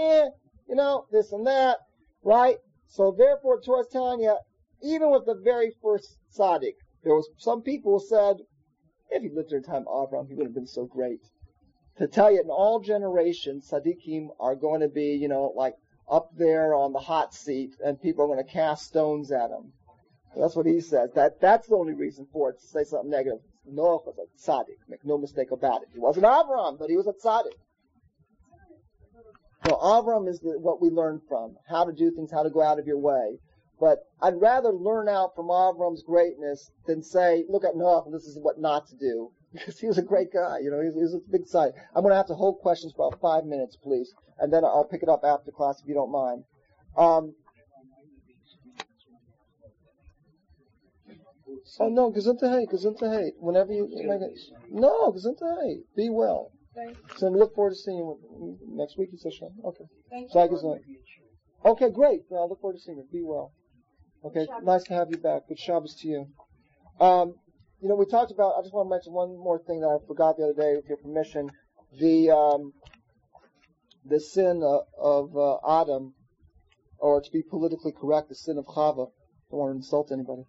This and that, right? So therefore, the Torah is telling you, even with the very first tzaddik, there was some people who said, if he lived during the time of Abraham, he would have been so great. To tell you, in all generations, tzaddikim are going to be, like, up there on the hot seat, and people are going to cast stones at him. That's what he says. That's the only reason for it, to say something negative. Noach was a tzaddik. Make no mistake about it. He wasn't Avraham, but he was a tzaddik. So Avraham is what we learn from. How to do things, how to go out of your way. But I'd rather learn out from Avram's greatness than say, look at Noach, and this is what not to do. Because he was a great guy, he was a big tzaddik. I'm going to have to hold questions for about 5 minutes, please. And then I'll pick it up after class if you don't mind. No, Gesundheit. Whenever you make it. No, Gesundheit. Be well. Thanks. So I look forward to seeing you next week, you said, okay. Thank you. Okay, great. Well, I look forward to seeing you. Be well. Okay, nice to have you back. Good Shabbos to you. We talked about, I just want to mention one more thing that I forgot the other day, with your permission. The sin of Adam, or to be politically correct, the sin of Chava. Don't want to insult anybody.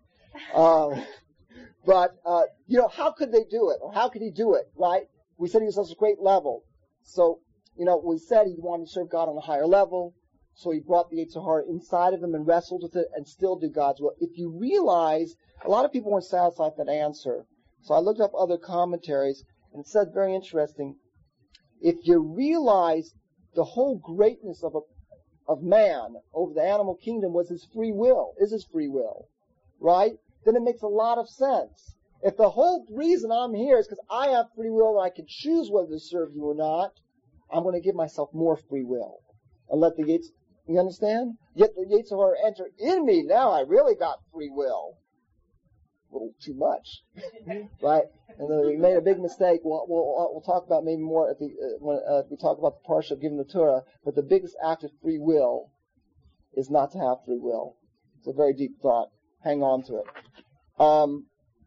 But how could they do it? Or how could he do it, right? We said he was at a great level. So, we said he wanted to serve God on a higher level. So he brought the Yetzer Hara inside of him and wrestled with it and still do God's will. If you realize, a lot of people weren't satisfied with that answer. So I looked up other commentaries, and it said very interesting. If you realize the whole greatness of man over the animal kingdom was his free will, right? Then it makes a lot of sense. If the whole reason I'm here is because I have free will and I can choose whether to serve you or not, I'm going to give myself more free will and let the Yates, you understand? Yet the Yetzer Hara enter in me. Now I really got free will. A little too much, right? And then we made a big mistake. We'll talk about maybe more when we talk about the parsha of giving the Torah. But the biggest act of free will is not to have free will. It's a very deep thought. Hang on to it.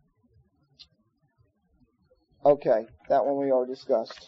Okay, that one we already discussed.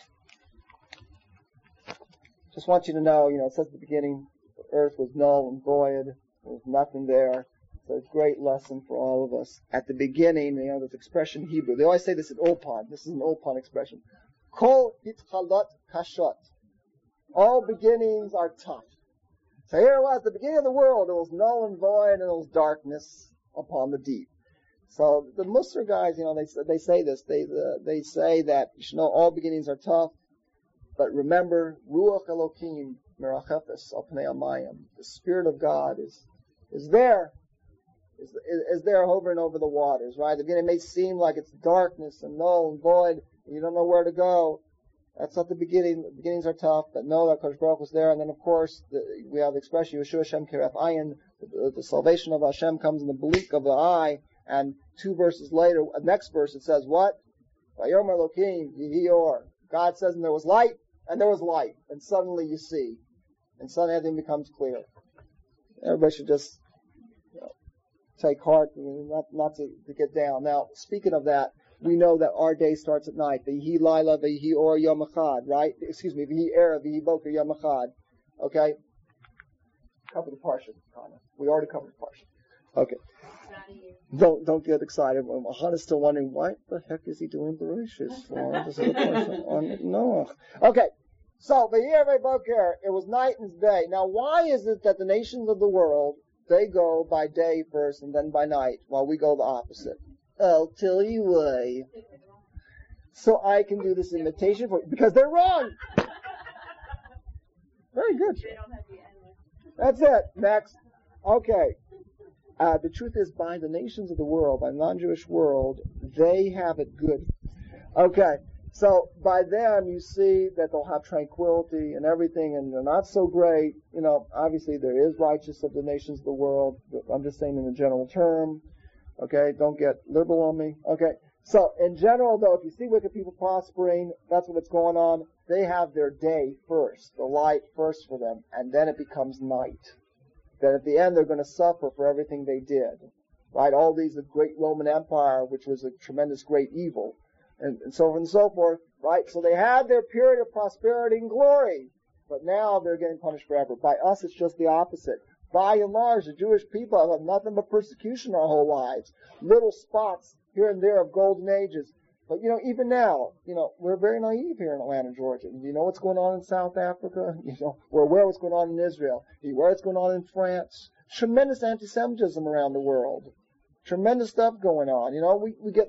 Just want you to know, it says at the beginning, the earth was null and void. There was nothing there. So it's a great lesson for all of us. At the beginning, this expression in Hebrew. They always say this in Ulpan. This is an Ulpan expression. Kol hitchalot kashot. All beginnings are tough. So here it was, the beginning of the world. It was null and void, and it was darkness upon the deep. So the Musar guys, they say this. They say that you should know all beginnings are tough, but remember, Ruach Elokim merachefes al pnei hamayim. The Spirit of God is there. Is there hovering over the waters, right? Again, it may seem like it's darkness and null and void, and you don't know where to go. That's not the beginning. The beginnings are tough, but know that Kodesh Baruch was there. And then, of course, we have the expression, Yeshua Hashem Kiref Ayin. The salvation of Hashem comes in the bleak of the eye. And 2 verses later, next verse, it says what? Vayomer Elokim Yehi Or. God says, and there was light, and there was light. And suddenly you see. And suddenly everything becomes clear. Everybody should just take heart, not to get down. Now, speaking of that, we know that our day starts at night. V'hi laila, v'hi or yom echad, right? Excuse me, v'hi era, v'hi boker yom echad. Okay? Cover the parsha, Connor. We already covered the parsha. Okay. Don't get excited. Han is still wondering, why the heck is he doing Bereshis for? This is the parsha on Noach. Okay. So, v'hi boker, it was night and day. Now, why is it that the nations of the world, they go by day first and then by night, while we go the opposite? I'll tell you why. So I can do this imitation for you, because they're wrong. Very good. That's it. Next. Okay. The truth is, by the nations of the world, by the non-Jewish world, they have it good. Okay. So by them, you see that they'll have tranquility and everything, and they're not so great. Obviously there is righteous of the nations of the world. I'm just saying in a general term. Okay, don't get liberal on me. Okay, so in general, though, if you see wicked people prospering, that's what's going on. They have their day first, the light first for them, and then it becomes night. Then at the end, they're going to suffer for everything they did. Right? All these, the great Roman Empire, which was a tremendous great evil. And so on and so forth, right? So they had their period of prosperity and glory, but now they're getting punished forever. By us, it's just the opposite. By and large, the Jewish people have had nothing but persecution our whole lives. Little spots here and there of golden ages. But, even now, we're very naive here in Atlanta, Georgia. You know what's going on in South Africa? We're aware of what's going on in Israel. You're aware of what's going on in France. Tremendous anti-Semitism around the world. Tremendous stuff going on. We get...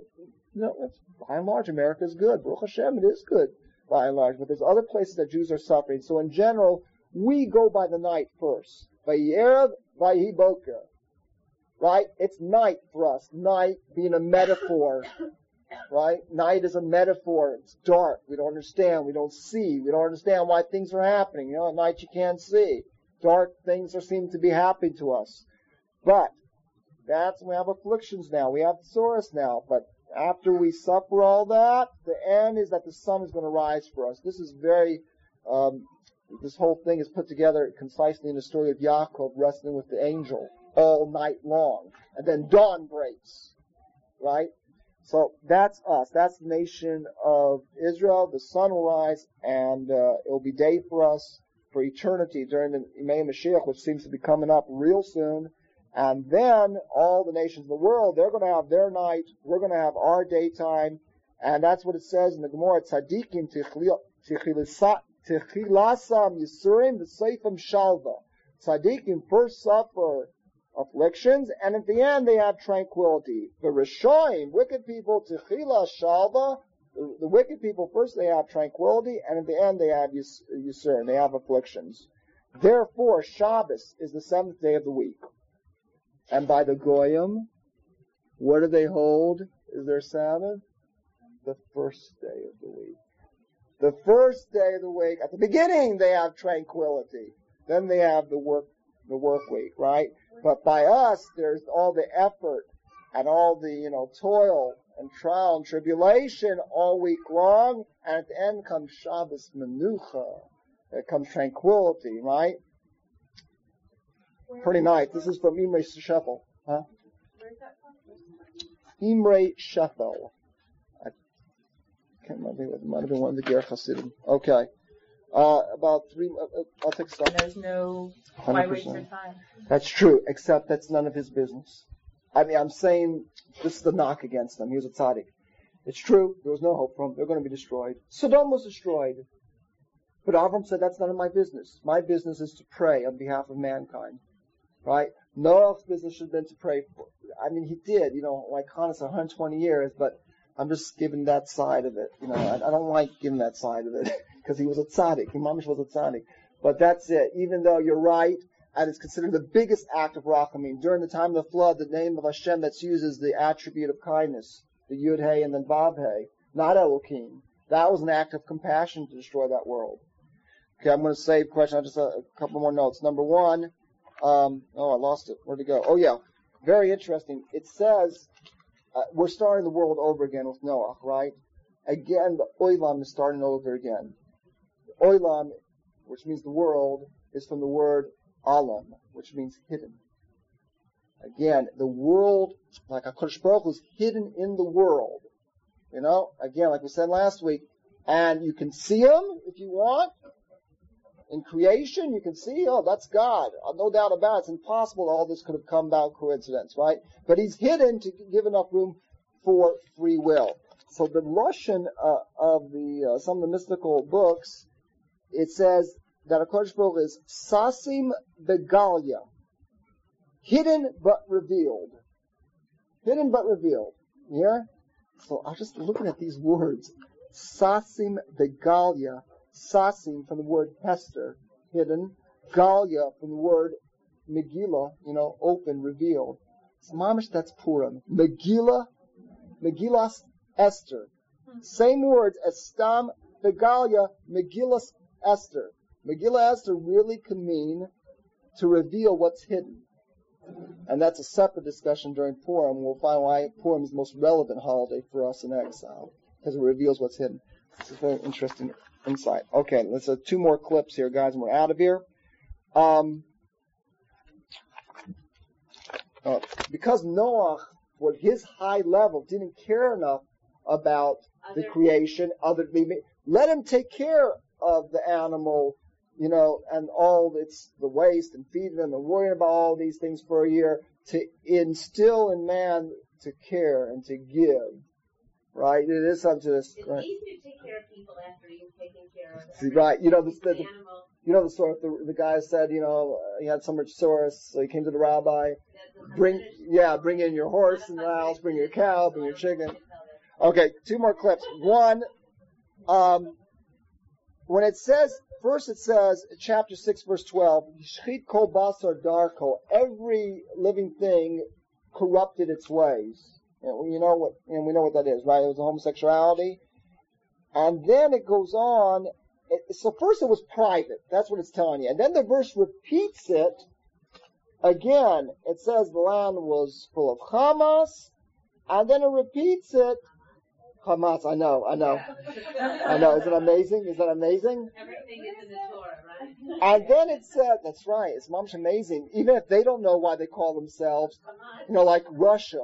by and large, America is good. Baruch Hashem, it is good, by and large. But there's other places that Jews are suffering. So in general, we go by the night first. Vayhi erev, vayhi boker. Right? It's night for us. Night being a metaphor. Right? Night is a metaphor. It's dark. We don't understand. We don't see. We don't understand why things are happening. At night you can't see. Dark things seem to be happening to us. But we have afflictions now. We have Tsuris now. But after we suffer all that, the end is that the sun is going to rise for us. This is very, this whole thing is put together concisely in the story of Yaakov wrestling with the angel all night long. And then dawn breaks. Right? So that's us. That's the nation of Israel. The sun will rise, and it will be day for us for eternity during the Yemei Mashiach, which seems to be coming up real soon. And then all the nations of the world, they're going to have their night. We're going to have our daytime. And that's what it says in the Gemara. Tzadikim tichilasam yisurim v'seifim shalva. Tzadikim first suffer afflictions, and at the end they have tranquility. The Rishoim, wicked people, Techila Shalva, the wicked people, first they have tranquility, and at the end they have Yisur, they have afflictions. Therefore, Shabbos is the 7th day of the week. And by the Goyim, what do they hold is their Sabbath? The first day of the week. The first day of the week, at the beginning they have tranquility. Then they have the work week, right? But by us, there's all the effort and all the, toil and trial and tribulation all week long, and at the end comes Shabbos Menucha. It comes tranquility, right? Pretty nice. This is from Imre Shefel. Huh? Where's that from? Imre Shefel. I can't remember. It might have been one of the Ger Hasidim. Okay. About 3, I'll take some. There's no, why waste your time? That's true, except that's none of his business. I mean, I'm saying this is the knock against them. He was a tzaddik. It's true. There was no hope for him. They're going to be destroyed. Sodom was destroyed. But Avram said, that's none of my business. My business is to pray on behalf of mankind. Right? Noah's business should have been to pray for. I mean, he did, like Hanukkah, 120 years, but I'm just giving that side of it. I don't like giving that side of it because he was a tzaddik. Mamish was a tzaddik. But that's it. Even though you're right, and it's considered the biggest act of rachamim. During the time of the flood, the name of Hashem that's used is the attribute of kindness, the Yud Hey and then Vav Hey, not Elohim. That was an act of compassion to destroy that world. Okay, I'm going to save question. Just a couple more notes. Number 1, I lost it. Where'd it go? Oh yeah, very interesting. It says we're starting the world over again with Noah, right? Again, the Olam is starting over again. Olam, which means the world, is from the word Alam, which means hidden. Again, the world, like HaKadosh Baruch Hu, is hidden in the world. Again, like we said last week, and you can see him if you want. In creation, you can see, that's God. No doubt about it. It's impossible all this could have come about coincidence, right? But he's hidden to give enough room for free will. So the Lashon of the some of the mystical books, it says that HaKadosh Baruch Hu is Sasim Begalia, hidden but revealed. Hidden but revealed. Here? So I'm just looking at these words. Sasim Begalia. Sasim from the word Hester, hidden. Galia from the word Megillah, open, revealed. It's mamish, that's Purim. Megillah, Megillas Esther. Same words as Stam Begalia, Megillas Esther. Megillah Esther really can mean to reveal what's hidden. And that's a separate discussion during Purim. We'll find why Purim is the most relevant holiday for us in exile, because it reveals what's hidden. It's a very interesting insight. Okay, let's 2 more clips here, guys, and we're out of here. Because Noah, for his high level, didn't care enough about the creation, let him take care of the animal, and all the waste and feeding them and worrying about all these things for a year to instill in man to care and to give. Right? It is something to this. It's right? easy to take care of people after you've taken care of See, right. the animal. The story. The guy said, he had so much source, so he came to the rabbi. Bring in your horse in the house, bring your cow, bring your chicken. Okay, 2 more clips. One, when it says, first it says, chapter 6, verse 12, Shchit kol basar darko, every living thing corrupted its ways. And we know what that is, right? It was homosexuality. And then it goes on. So first it was private. That's what it's telling you. And then the verse repeats it again. It says the land was full of Hamas. And then it repeats it. Hamas, I know. Is it amazing? Everything is in the Torah, right? And then it said, that's right, it's mamish amazing. Even if they don't know why they call themselves, like Russia.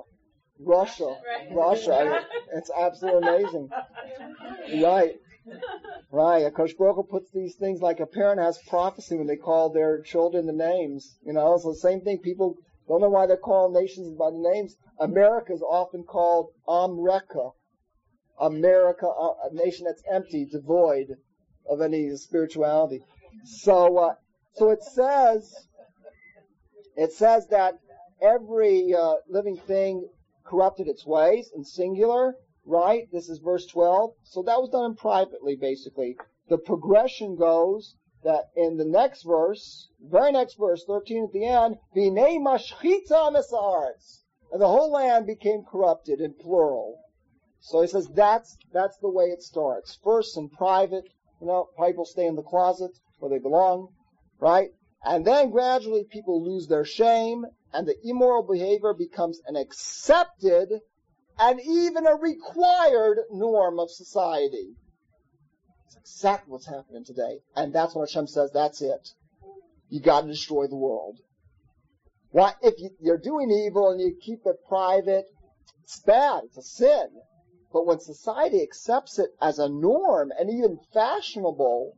It's absolutely amazing. Right. HaKadosh Baruch Hu puts these things like a parent has prophecy when they call their children the names. So the same thing. People don't know why they're calling nations by the names. America is often called Amreka. America, a nation that's empty, devoid of any spirituality. So it says that every living thing corrupted its ways, in singular, right? This is verse 12. So that was done privately, basically. The progression goes that in the next verse, very next verse, 13 at the end, V'nei mashchita mesaretz, and the whole land became corrupted, in plural. So he says that's the way it starts. First in private, people stay in the closet where they belong, right? And then gradually people lose their shame, and the immoral behavior becomes an accepted and even a required norm of society. It's exactly what's happening today. And that's what Hashem says, that's it. You got to destroy the world. Why? If you're doing evil and you keep it private, it's bad, it's a sin. But when society accepts it as a norm and even fashionable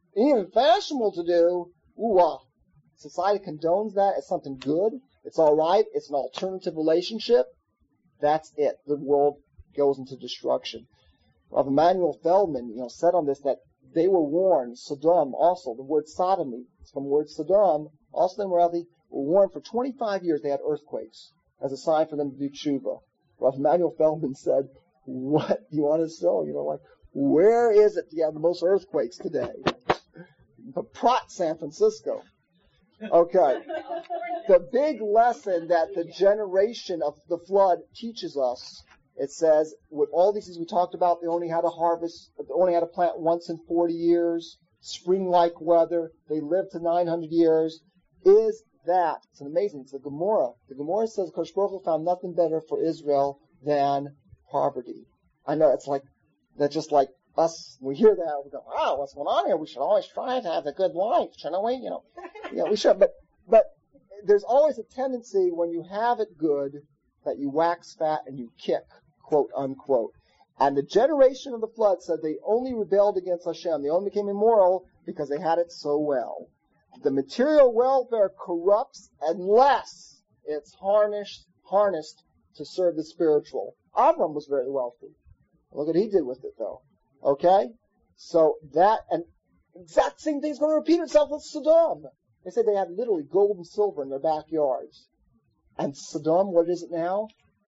to do, society condones that as something good, it's all right, it's an alternative relationship, that's it. The world goes into destruction. Rav Emanuel Feldman, said on this that they were warned, Sodom also, the word sodomy, it's from the word Sodom, also immorality, were warned for 25 years they had earthquakes as a sign for them to do tshuva. Rav Emanuel Feldman said, what do you want to show? Where is it you have the most earthquakes today? The Prat, San Francisco. Okay. The big lesson that the generation of the flood teaches us, it says, with all these things we talked about, they only had to plant once in 40 years, spring-like weather, they lived to 900 years, is that, it's amazing, it's the Gemara. The Gemara says Kosh Baruch Hu found nothing better for Israel than poverty. I know that's just like us, we hear that, we go, wow, what's going on here? We should always try to have a good life, shouldn't we? We should, but there's always a tendency when you have it good that you wax fat and you kick, quote unquote. And the generation of the flood said they only rebelled against Hashem. They only became immoral because they had it so well. The material welfare corrupts unless it's harnessed to serve the spiritual. Avram was very wealthy. Look what he did with it, though. Okay? So that, and exact same thing is going to repeat itself with Sodom. They said they had literally gold and silver in their backyards. And Sodom, what is it now?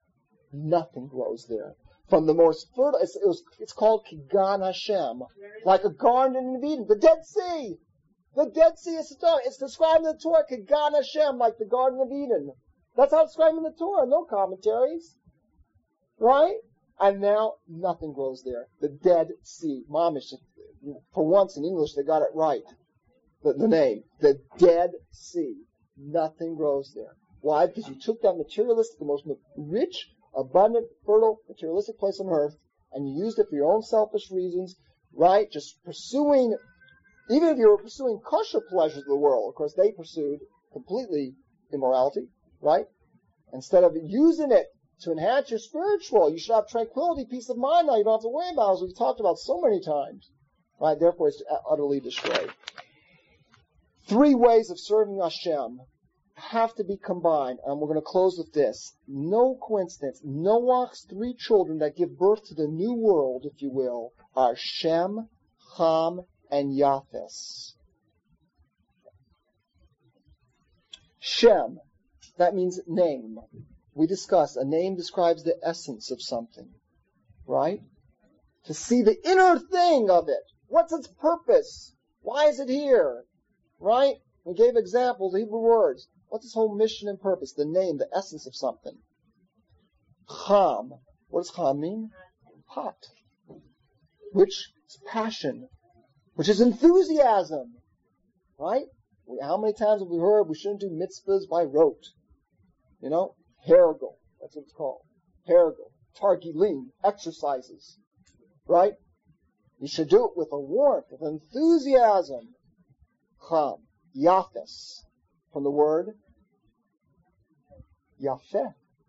Nothing grows there. From the most fertile, it's called Kigan Hashem, like a garden of Eden. The Dead Sea! The Dead Sea is Sodom. It's described in the Torah, Kigan Hashem, like the Garden of Eden. That's how it's described in the Torah, no commentaries. Right? And now, nothing grows there. The Dead Sea. Mamish, for once in English, they got it right. The name. The Dead Sea. Nothing grows there. Why? Because you took that materialistic, the most rich, abundant, fertile, materialistic place on earth, and you used it for your own selfish reasons, right? Just pursuing, even if you were pursuing kosher pleasures of the world, of course they pursued completely immorality, right? Instead of using it to enhance your spiritual, you should have tranquility, peace of mind now. You don't have to worry about it, as we've talked about so many times. Right? Therefore, it's utterly destroyed. 3 ways of serving Hashem have to be combined, and we're going to close with this. No coincidence. Noah's 3 children that give birth to the new world, if you will, are Shem, Ham, and Yafes. Shem, that means name. We discussed, a name describes the essence of something, right? To see the inner thing of it. What's its purpose? Why is it here? Right? We gave examples, Hebrew words. What's its whole mission and purpose? The name, the essence of something. Cham. What does Cham mean? Hot. Which is passion. Which is enthusiasm. Right? How many times have we heard we shouldn't do mitzvahs by rote? Hergel. That's what it's called. Hergel. Targilim. Exercises. Right? You should do it with a warmth, with enthusiasm. Cham. Yafes. From the word Yafeh.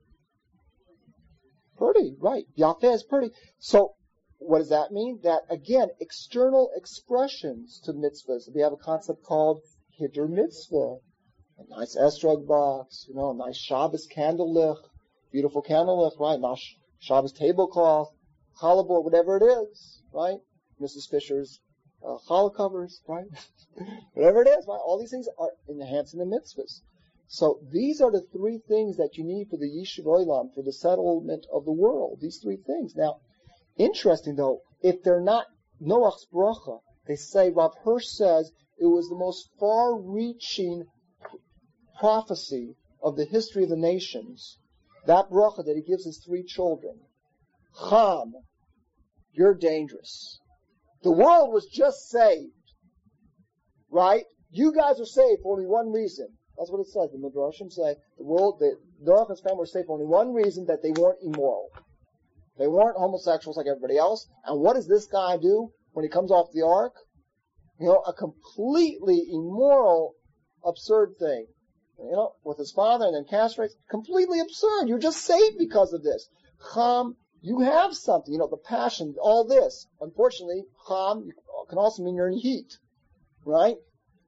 Pretty, right. Yafeh is pretty. So, what does that mean? That, again, external expressions to mitzvahs. We have a concept called Hiddur Mitzvah. A nice estrog box, a nice Shabbos candle lich, beautiful candle lich, right? Nice Shabbos tablecloth, challah board, whatever it is, right? Mrs. Fisher's challah covers, right? Whatever it is, right? All these things are enhancing the mitzvahs. So these are the three things that you need for the Yishuv Olam, for the settlement of the world. These three things. Now, interesting though, if they're not Noach's bracha, they say, Rav Hirsch says, it was the most far-reaching prophecy of the history of the nations. That bracha that he gives his three children. Cham, you're dangerous. The world was just saved. Right? You guys are saved for only one reason. That's what it says. The Midrashim say Noach and his family were saved for only one reason, that they weren't immoral. They weren't homosexuals like everybody else. And what does this guy do when he comes off the ark? A completely immoral, absurd thing. With his father and then castrates. Completely absurd. You're just saved because of this. Cham, you have something. The passion, all this. Unfortunately, Cham can also mean you're in heat. Right?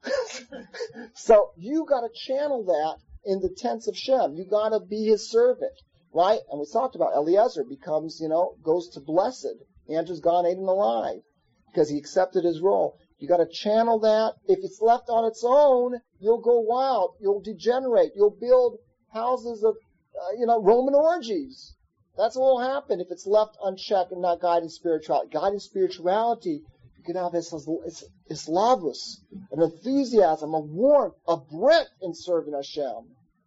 So you got to channel that in the tents of Shem. You got to be his servant, right? And we talked about Eliezer becomes, goes to blessed. He enters Gan Eden alive because he accepted his role. You got to channel that. If it's left on its own, you'll go wild. You'll degenerate. You'll build houses of, Roman orgies. That's what will happen if it's left unchecked and not guiding spirituality. Guiding spirituality, you can have islavus, an enthusiasm, a warmth, a breadth in serving Hashem.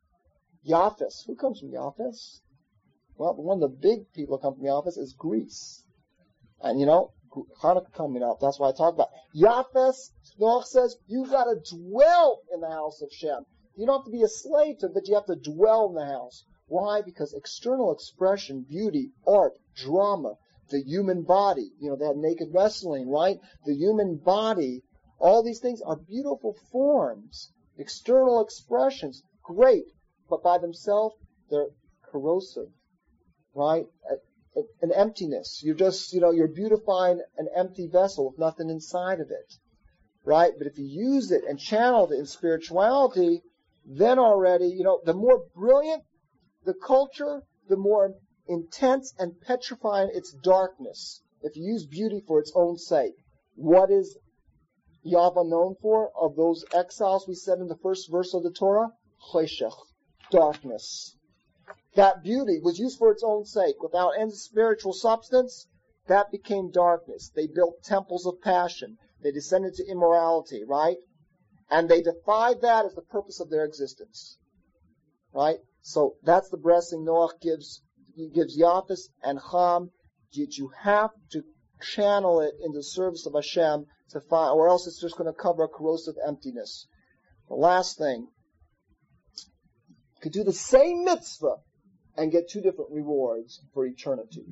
Yafis. Who comes from Yafis? Well, one of the big people who come from Yafis is Greece. And Hanukkah coming up, that's why I talk about Yafis. Noach says, you gotta dwell in the house of Shem. You don't have to be a slave to it, but you have to dwell in the house. Why? Because external expression, beauty, art, drama, the human body, they had naked wrestling, right? The human body, all these things are beautiful forms, external expressions, great, but by themselves, they're corrosive, right? An emptiness. You're just, you're beautifying an empty vessel with nothing inside of it, right? But if you use it and channel it in spirituality, then already, the more brilliant the culture, the more intense and petrifying its darkness. If you use beauty for its own sake. What is Yahweh known for? Of those exiles we said in the first verse of the Torah? Cheshech, darkness. That beauty was used for its own sake. Without any spiritual substance, that became darkness. They built temples of passion. They descended to immorality, right? And they defied that as the purpose of their existence. Right? So that's the blessing Noach gives Yafis and Cham. You have to channel it in the service of Hashem to find, or else it's just going to cover a corrosive emptiness. The last thing, you could do the same mitzvah and get two different rewards for eternity.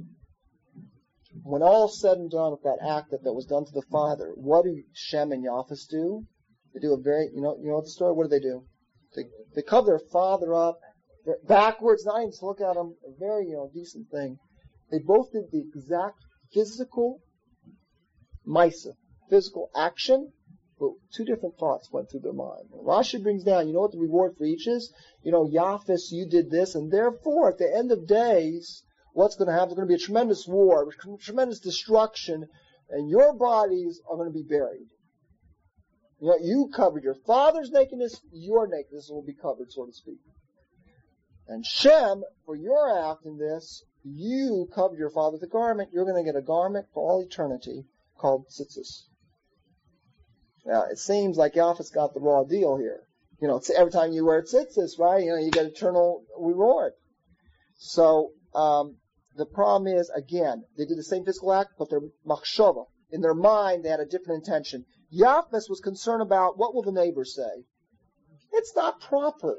When all is said and done with that act that was done to the father, what do Shem and Yafis do? They do a very, you know the story? What do? They cover their father up backwards, not even to look at him, a very, decent thing. They both did the exact physical maisa, physical action, but two different thoughts went through their mind. And Rashi brings down, you know what the reward for each is? Yafis, you did this, and therefore, at the end of days, what's going to happen? There's going to be a tremendous war, tremendous destruction, and your bodies are going to be buried. You covered your father's nakedness, your nakedness will be covered, so to speak. And Shem, for your act in this, you covered your father with a garment. You're going to get a garment for all eternity called tzitzis. Now, it seems like Yafis got the raw deal here. Every time you wear tzitzis, right, you get eternal reward. So, the problem is, again, they did the same physical act, but their machshava, in their mind, they had a different intention. Yafis was concerned about, what will the neighbors say? It's not proper.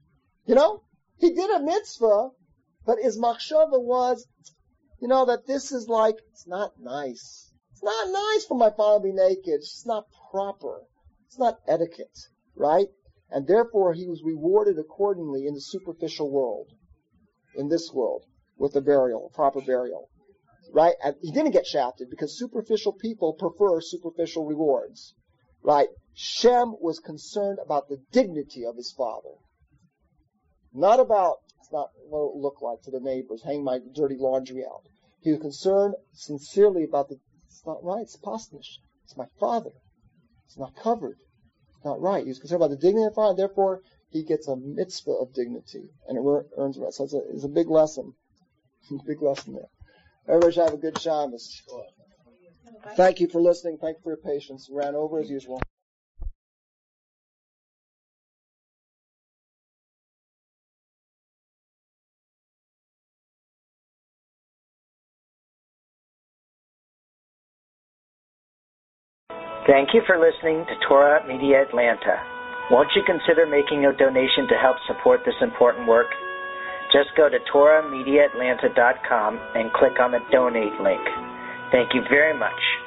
He did a mitzvah, but his machshava was, that this is like, it's not nice. It's not nice for my father to be naked. It's just not proper. It's not etiquette, right? And therefore he was rewarded accordingly in the superficial world, in this world, with a burial, a proper burial, right? And he didn't get shafted because superficial people prefer superficial rewards, right? Shem was concerned about the dignity of his father. Not about, it's not what it will look like to the neighbors, hang my dirty laundry out. He was concerned sincerely about it's not right, it's pastnish. It's my father. It's not covered. It's not right. He was concerned about the dignity of the father, and therefore he gets a mitzvah of dignity, and it earns him. So it's a big lesson. Big lesson there. Everybody should have a good Shabbos. Thank you for listening. Thank you for your patience. Ran over as usual. Thank you for listening to Torah Media Atlanta. Won't you consider making a donation to help support this important work? Just go to TorahMediaAtlanta.com and click on the donate link. Thank you very much.